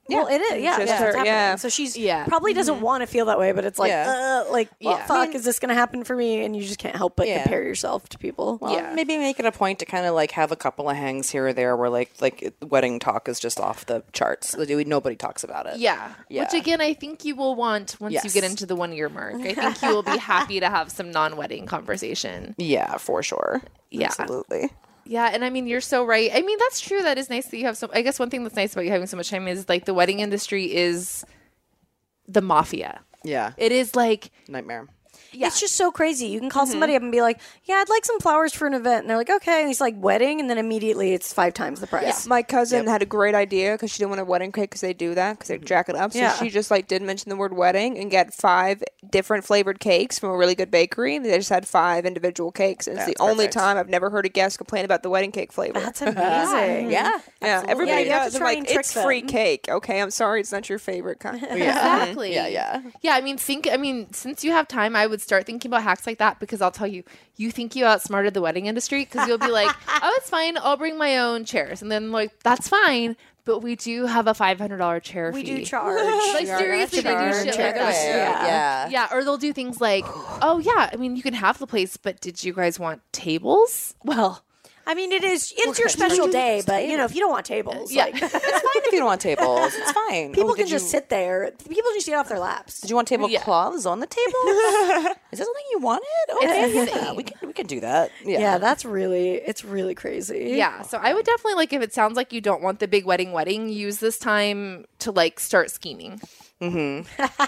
Well, it is. Yeah, Just yeah, her- it's happening. yeah. So she's Yeah. probably doesn't want to feel that way, but it's like, Yeah. uh, like, well, Yeah. fuck, is this going to happen for me? And you just can't help but Yeah. compare yourself to people. Well, Yeah. maybe make it a point to kind of like have a couple of hangs here or there where like like it- wedding talk is just off the charts. Like, nobody talks about it. Yeah. Yeah. Which again, I think you will want once you Yes. get into the one year mark. I think you will be happy to have some non wedding conversation. Yeah, for sure. Yeah. Absolutely. Yeah, and I mean, you're so right. I mean, that's true. That is nice that you have so. I guess one thing that's nice about you having so much time is like the wedding industry is the mafia. Yeah. It is like Nightmare. It's just so crazy. You can call Mm-hmm. somebody up and be like, yeah, I'd like some flowers for an event. And they're like, okay. And he's like, wedding. And then immediately it's five times the price. My cousin Yep. had a great idea because she didn't want a wedding cake because they do that because they jack it up. So Yeah. she just like did mention the word wedding and get five different flavored cakes from a really good bakery. They just had five individual cakes, and it's That's the only perfect. time I've never heard a guest complain about the wedding cake flavor. That's amazing. Yeah. yeah, everybody Yeah, you have to does. I'm try like, and trick it's free them. cake. Okay, I'm sorry, it's not your favorite kind. exactly. Yeah, yeah. Yeah, I mean, think. I mean, since you have time, I would start thinking about hacks like that because I'll tell you, you think you outsmarted the wedding industry because you'll be like, oh, it's fine. I'll bring my own chairs, and then like that's fine. But we do have a five hundred dollar chair We fee. do charge. Like seriously, they do charge. shit like Right that. away. Yeah. Yeah. Yeah, or they'll do things like, oh yeah, I mean, you can have the place, but did you guys want tables? Well, I mean, it is, it's your special day, but you know, if you don't want tables, yeah. like, It's fine if you don't want tables. It's fine. people Oh, can did just you- sit there. People just get off their laps. Did you want tablecloths on the table? Is that something you wanted? Okay, yeah, we can we can do that. Yeah. Yeah, that's really, it's really crazy. yeah. So I would definitely like if it sounds like you don't want the big wedding wedding, use this time to like start scheming. yeah.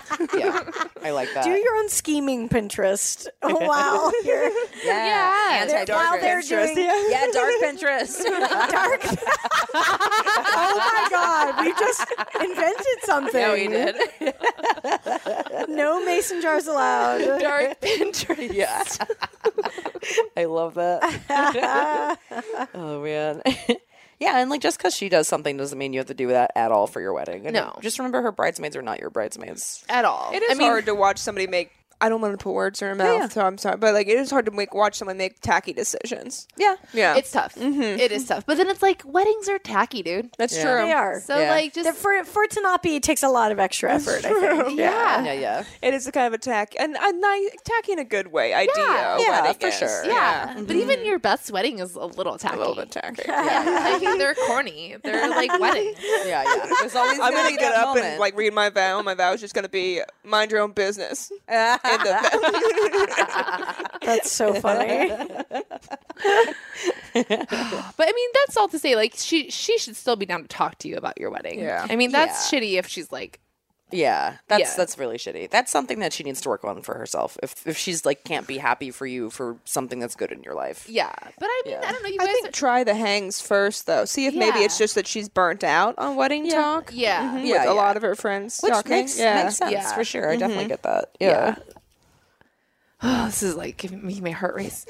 I like that. Do your own scheming Pinterest. Oh, wow. You're, yeah. Yeah. Anti while they're doing yeah, dark Pinterest. dark. Oh my God. We just invented something. Yeah, we did. No mason jars allowed. Dark Pinterest. Yeah. I love that. Oh man. Yeah, and like just because she does something doesn't mean you have to do that at all for your wedding. And No. just remember her bridesmaids are not your bridesmaids. At all. It is I mean, hard to watch somebody make. I don't want to put words in her mouth, yeah. so I'm sorry, but like it is hard to make watch someone make tacky decisions. Yeah. Yeah, It's tough. It is tough. But then it's like weddings are tacky, dude. that's Yeah. true. They are. So Yeah. like The- just For, for it to not be, it takes a lot of extra effort, I think. yeah. Yeah, yeah. It is a kind of a tack, and a nice tacky in a good way idea. Yeah. Yeah, wedding for is. sure. Yeah. But even your best wedding is a little tacky. A little bit tacky. I think they're corny. They're like weddings. Yeah, yeah. There's always I'm gonna gonna be get that up moment. and like read my vow. My vow is just gonna be mind your own business. End of that. That's so funny. But I mean, that's all to say. Like, she she should still be down to talk to you about your wedding. Yeah. I mean, that's shitty if she's like, Yeah, that's Yeah. that's really shitty. That's something that she needs to work on for herself. If if she's like can't be happy for you for something that's good in your life. yeah. But I mean, Yeah. I don't know. You I guys. think try the hangs first, though. See if maybe it's Yeah. just that she's burnt out on wedding talk. yeah. With Yeah, a yeah. lot of her friends Which talking. makes, yeah. makes sense Yeah. for sure. I definitely get that. Yeah. Yeah. Oh, this is like giving me my heart race.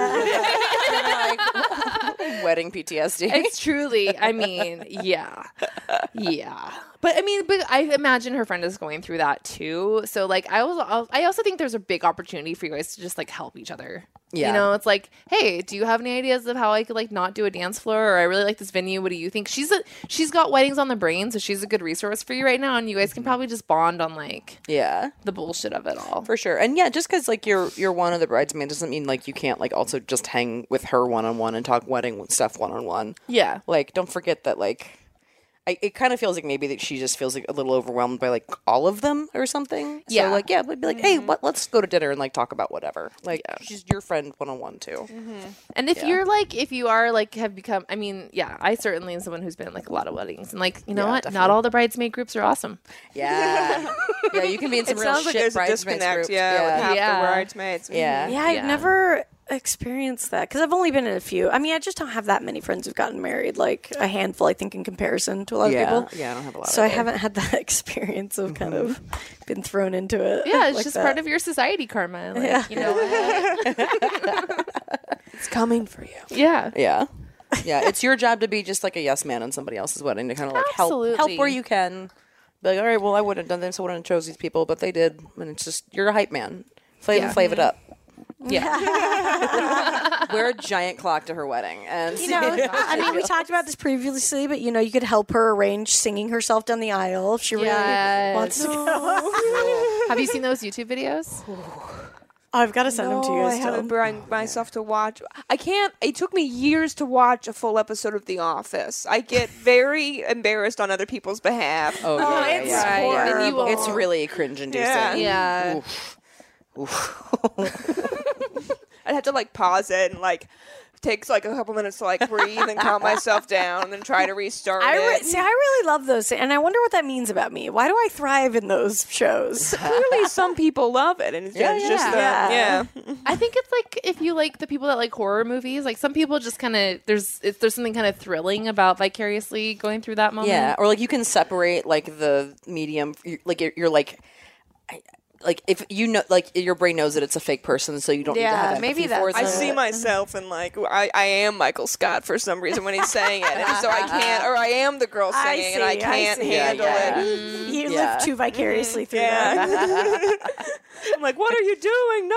Wedding P T S D. It's truly, I mean, yeah. Yeah. But I mean, but I imagine her friend is going through that too. So like I also I also think there's a big opportunity for you guys to just like help each other. Yeah. You know, it's like, hey, do you have any ideas of how I could like not do a dance floor, or I really like this venue. What do you think? She's a she's got weddings on the brain, so she's a good resource for you right now, and you guys can probably just bond on like Yeah. the bullshit of it all. For sure. And yeah, just because like you're you're one of the bridesmaids doesn't mean like you can't like also just hang with her one on one and talk wedding stuff one on one. Yeah. Like don't forget that like I, it kind of feels like maybe that she just feels like a little overwhelmed by like all of them or something. Yeah. So like yeah, we'd be like, hey, what, let's go to dinner and like talk about whatever. Like she's your friend one on one too. And if Yeah. you're like, if you are like, have become, I mean, yeah, I certainly am someone who's been in like a lot of weddings, and like, you know Yeah, what? Not definitely. all the bridesmaid groups are awesome. Yeah. Yeah, you can be in some It real sounds like shit there's a bridesmaids disconnect, groups. yeah, with half Yeah. the bridesmaids. Yeah. Yeah, I've Yeah. never experienced that because I've only been in a few. I mean, I just don't have that many friends who've gotten married, like a handful, I think, in comparison to a lot Yeah. of people. Yeah, I don't have a lot So I either. haven't had that experience of kind of been thrown into it. Yeah, it's like just that. part of your society karma. Like, Yeah. you know what? It's coming for you. Yeah. Yeah. Yeah, it's your job to be just like a yes man on somebody else's wedding to kind of like help help Absolutely. where you can. Be like, all right, well, I wouldn't have done this, I wouldn't have chose these people, but they did, and it's just you're a hype man. Flav Yeah. and flav it up. Yeah. Wear a giant clock to her wedding. And You know, I mean, we talked about this previously, but you know, you could help her arrange singing herself down the aisle if she really Yes. wants to go. Have you seen those YouTube videos? I've got to send them to you. I still. haven't brought myself to watch. I can't. It took me years to watch a full episode of The Office. I get very embarrassed on other people's behalf. Oh, yeah, yeah, it's yeah. Right. And you horrible. It's really cringe-inducing. Yeah. Yeah. I'd have to like pause it and like takes like a couple minutes to like breathe and calm myself down and then try to restart I re- it. see. I really love those, and I wonder what that means about me. Why do I thrive in those shows? Clearly, some people love it, and it's Yeah, just yeah. that, Yeah. yeah. I think it's like if you like the people that like horror movies, like some people just kind of there's it's, there's something kind of thrilling about vicariously going through that moment. Yeah, or like you can separate like the medium, you- like you're, you're like, I, like if you know, like your brain knows that it's a fake person, so you don't need to Yeah, have maybe empathy for that's them. I see myself and like I, I am Michael Scott for some reason when he's saying it, and so I can't, or I am the girl I singing and I see, I can't see. handle Yeah, it. You Yeah. live too vicariously through Yeah. that. I'm like, what are you doing?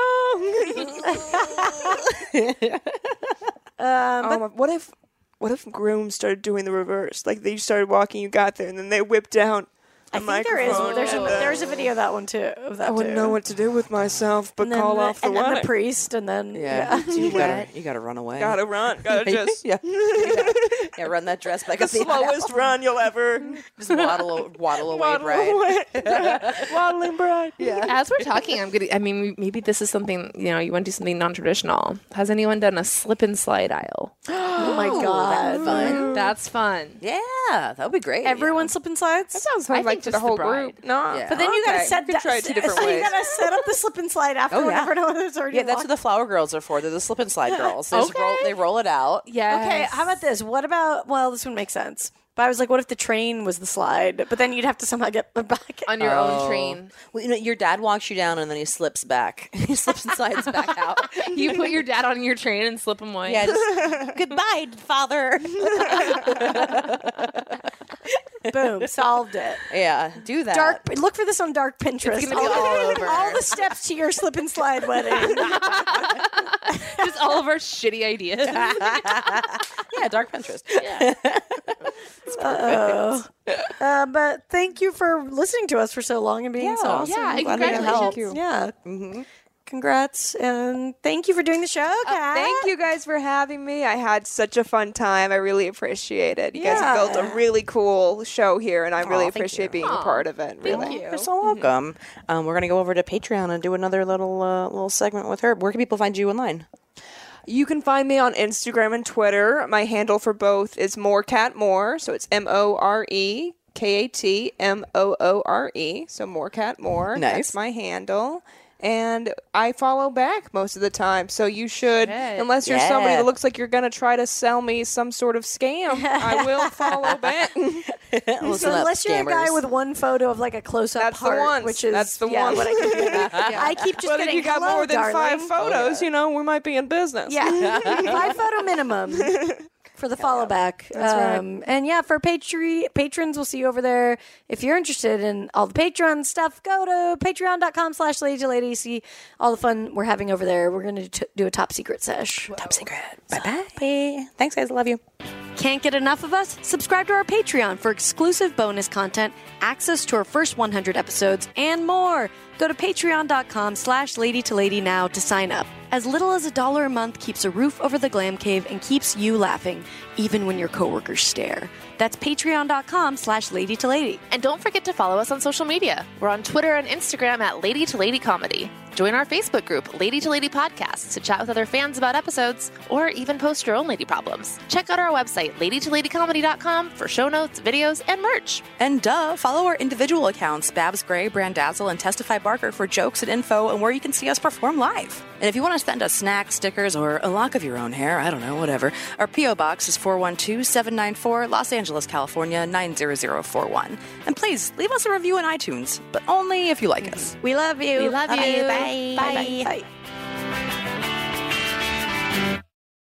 No. Um, Oh, my- what if, what if grooms started doing the reverse? Like they started walking, you got there, and then they whipped down. A I think there is. microphone There's a and then- there's a video of that one too. Of that I wouldn't too. know what to do with myself, but And then call the, off the and then the wedding. priest, and then Yeah, yeah. you gotta, you gotta run away. Gotta run. Gotta just yeah. yeah, run that dress back the up the aisle. slowest run you'll ever Just waddle, waddle away, waddle bride. away. Waddling bride. Yeah. As we're talking, I'm gonna. I mean, maybe this is something you know. You want to do something non-traditional. Has anyone done a slip and slide aisle? Oh my god. Fun. That's fun. Yeah, that would be great. Everyone slip and slides. That sounds I fun, like think to just the whole the bride. group. No, Yeah. But then you Okay. gotta set We could that. try it two different so you ways. gotta set up the slip and slide after Oh, yeah. everyone is already. Yeah, that's walked. what the flower girls are for. They're the slip and slide girls. They, just Okay. roll, they roll it out. Yeah. Okay, how about this? What about? Well, this one makes sense. But I was like, what if the train was the slide? But then you'd have to somehow get back. on your Oh. own train? Well, you know, your dad walks you down and then he slips back. He slips and slides back out. You put your dad on your train and slip him away. Yeah, just, goodbye, father. Boom, solved it. Yeah, do that. Dark. Look for this on Dark Pinterest. It's gonna be all over. all the steps to your slip and slide wedding. Just all of our shitty ideas. Yeah, dark Pinterest. Uh-oh. Uh, but thank you for listening to us for so long and being so Yeah. awesome. Yeah, I'm glad we could congratulations. help. Yeah. Congrats and thank you for doing the show, Kat. Thank you guys for having me. I had such a fun time. I really appreciate it. You guys Yeah. have built a really cool show here, and I really thank appreciate you. being a part of it. Really. you. You're so welcome. Um, we're gonna go over to Patreon and do another little uh, little segment with her. Where can people find you online? You can find me on Instagram and Twitter. My handle for both is MoreCatMore, so it's M O R E K A T M O O R E. So MoreCatMore. Nice. That's my handle. And I follow back most of the time. So you should, Good. unless you're somebody Yeah. that looks like you're going to try to sell me some sort of scam, I will follow back. Listen So up, unless you're a guy scammers. with one photo of like a close-up That's the heart, ones. which is That's the yeah, ones. what I keep doing. I keep just But if getting you got hello, more than darling. five photos, you know, we might be in business. Yeah, five photo minimum for the follow back. Um, and yeah, for Patre- patrons, we'll see you over there. If you're interested in all the Patreon stuff, go to patreon.com slash lady to lady. See all the fun we're having over there. We're going to t- do a top secret sesh. Top secret. Bye bye. Thanks, guys. I love you. Can't get enough of us? Subscribe to our Patreon for exclusive bonus content, access to our first one hundred episodes, and more. Go to patreon.com slash lady to lady now to sign up. As little as a dollar a month keeps a roof over the glam cave and keeps you laughing, even when your coworkers stare. That's patreon.com slash lady to lady. And don't forget to follow us on social media. We're on Twitter and Instagram at Lady to Lady Comedy. Join our Facebook group, Lady to Lady Podcasts, to chat with other fans about episodes, or even post your own lady problems. Check out our website, lady to lady comedy dot com, for show notes, videos, and merch. And duh, follow our individual accounts, Babs Gray, Brandazzle, and Testify Barker, for jokes and info and where you can see us perform live. And if you want to send us snacks, stickers, or a lock of your own hair, I don't know, whatever, our P O Box is four one two, seven nine four, Los Angeles, California, nine zero zero four one. And please, leave us a review on iTunes, but only if you like us. We love you. We love you. Bye. Bye. Bye. Bye.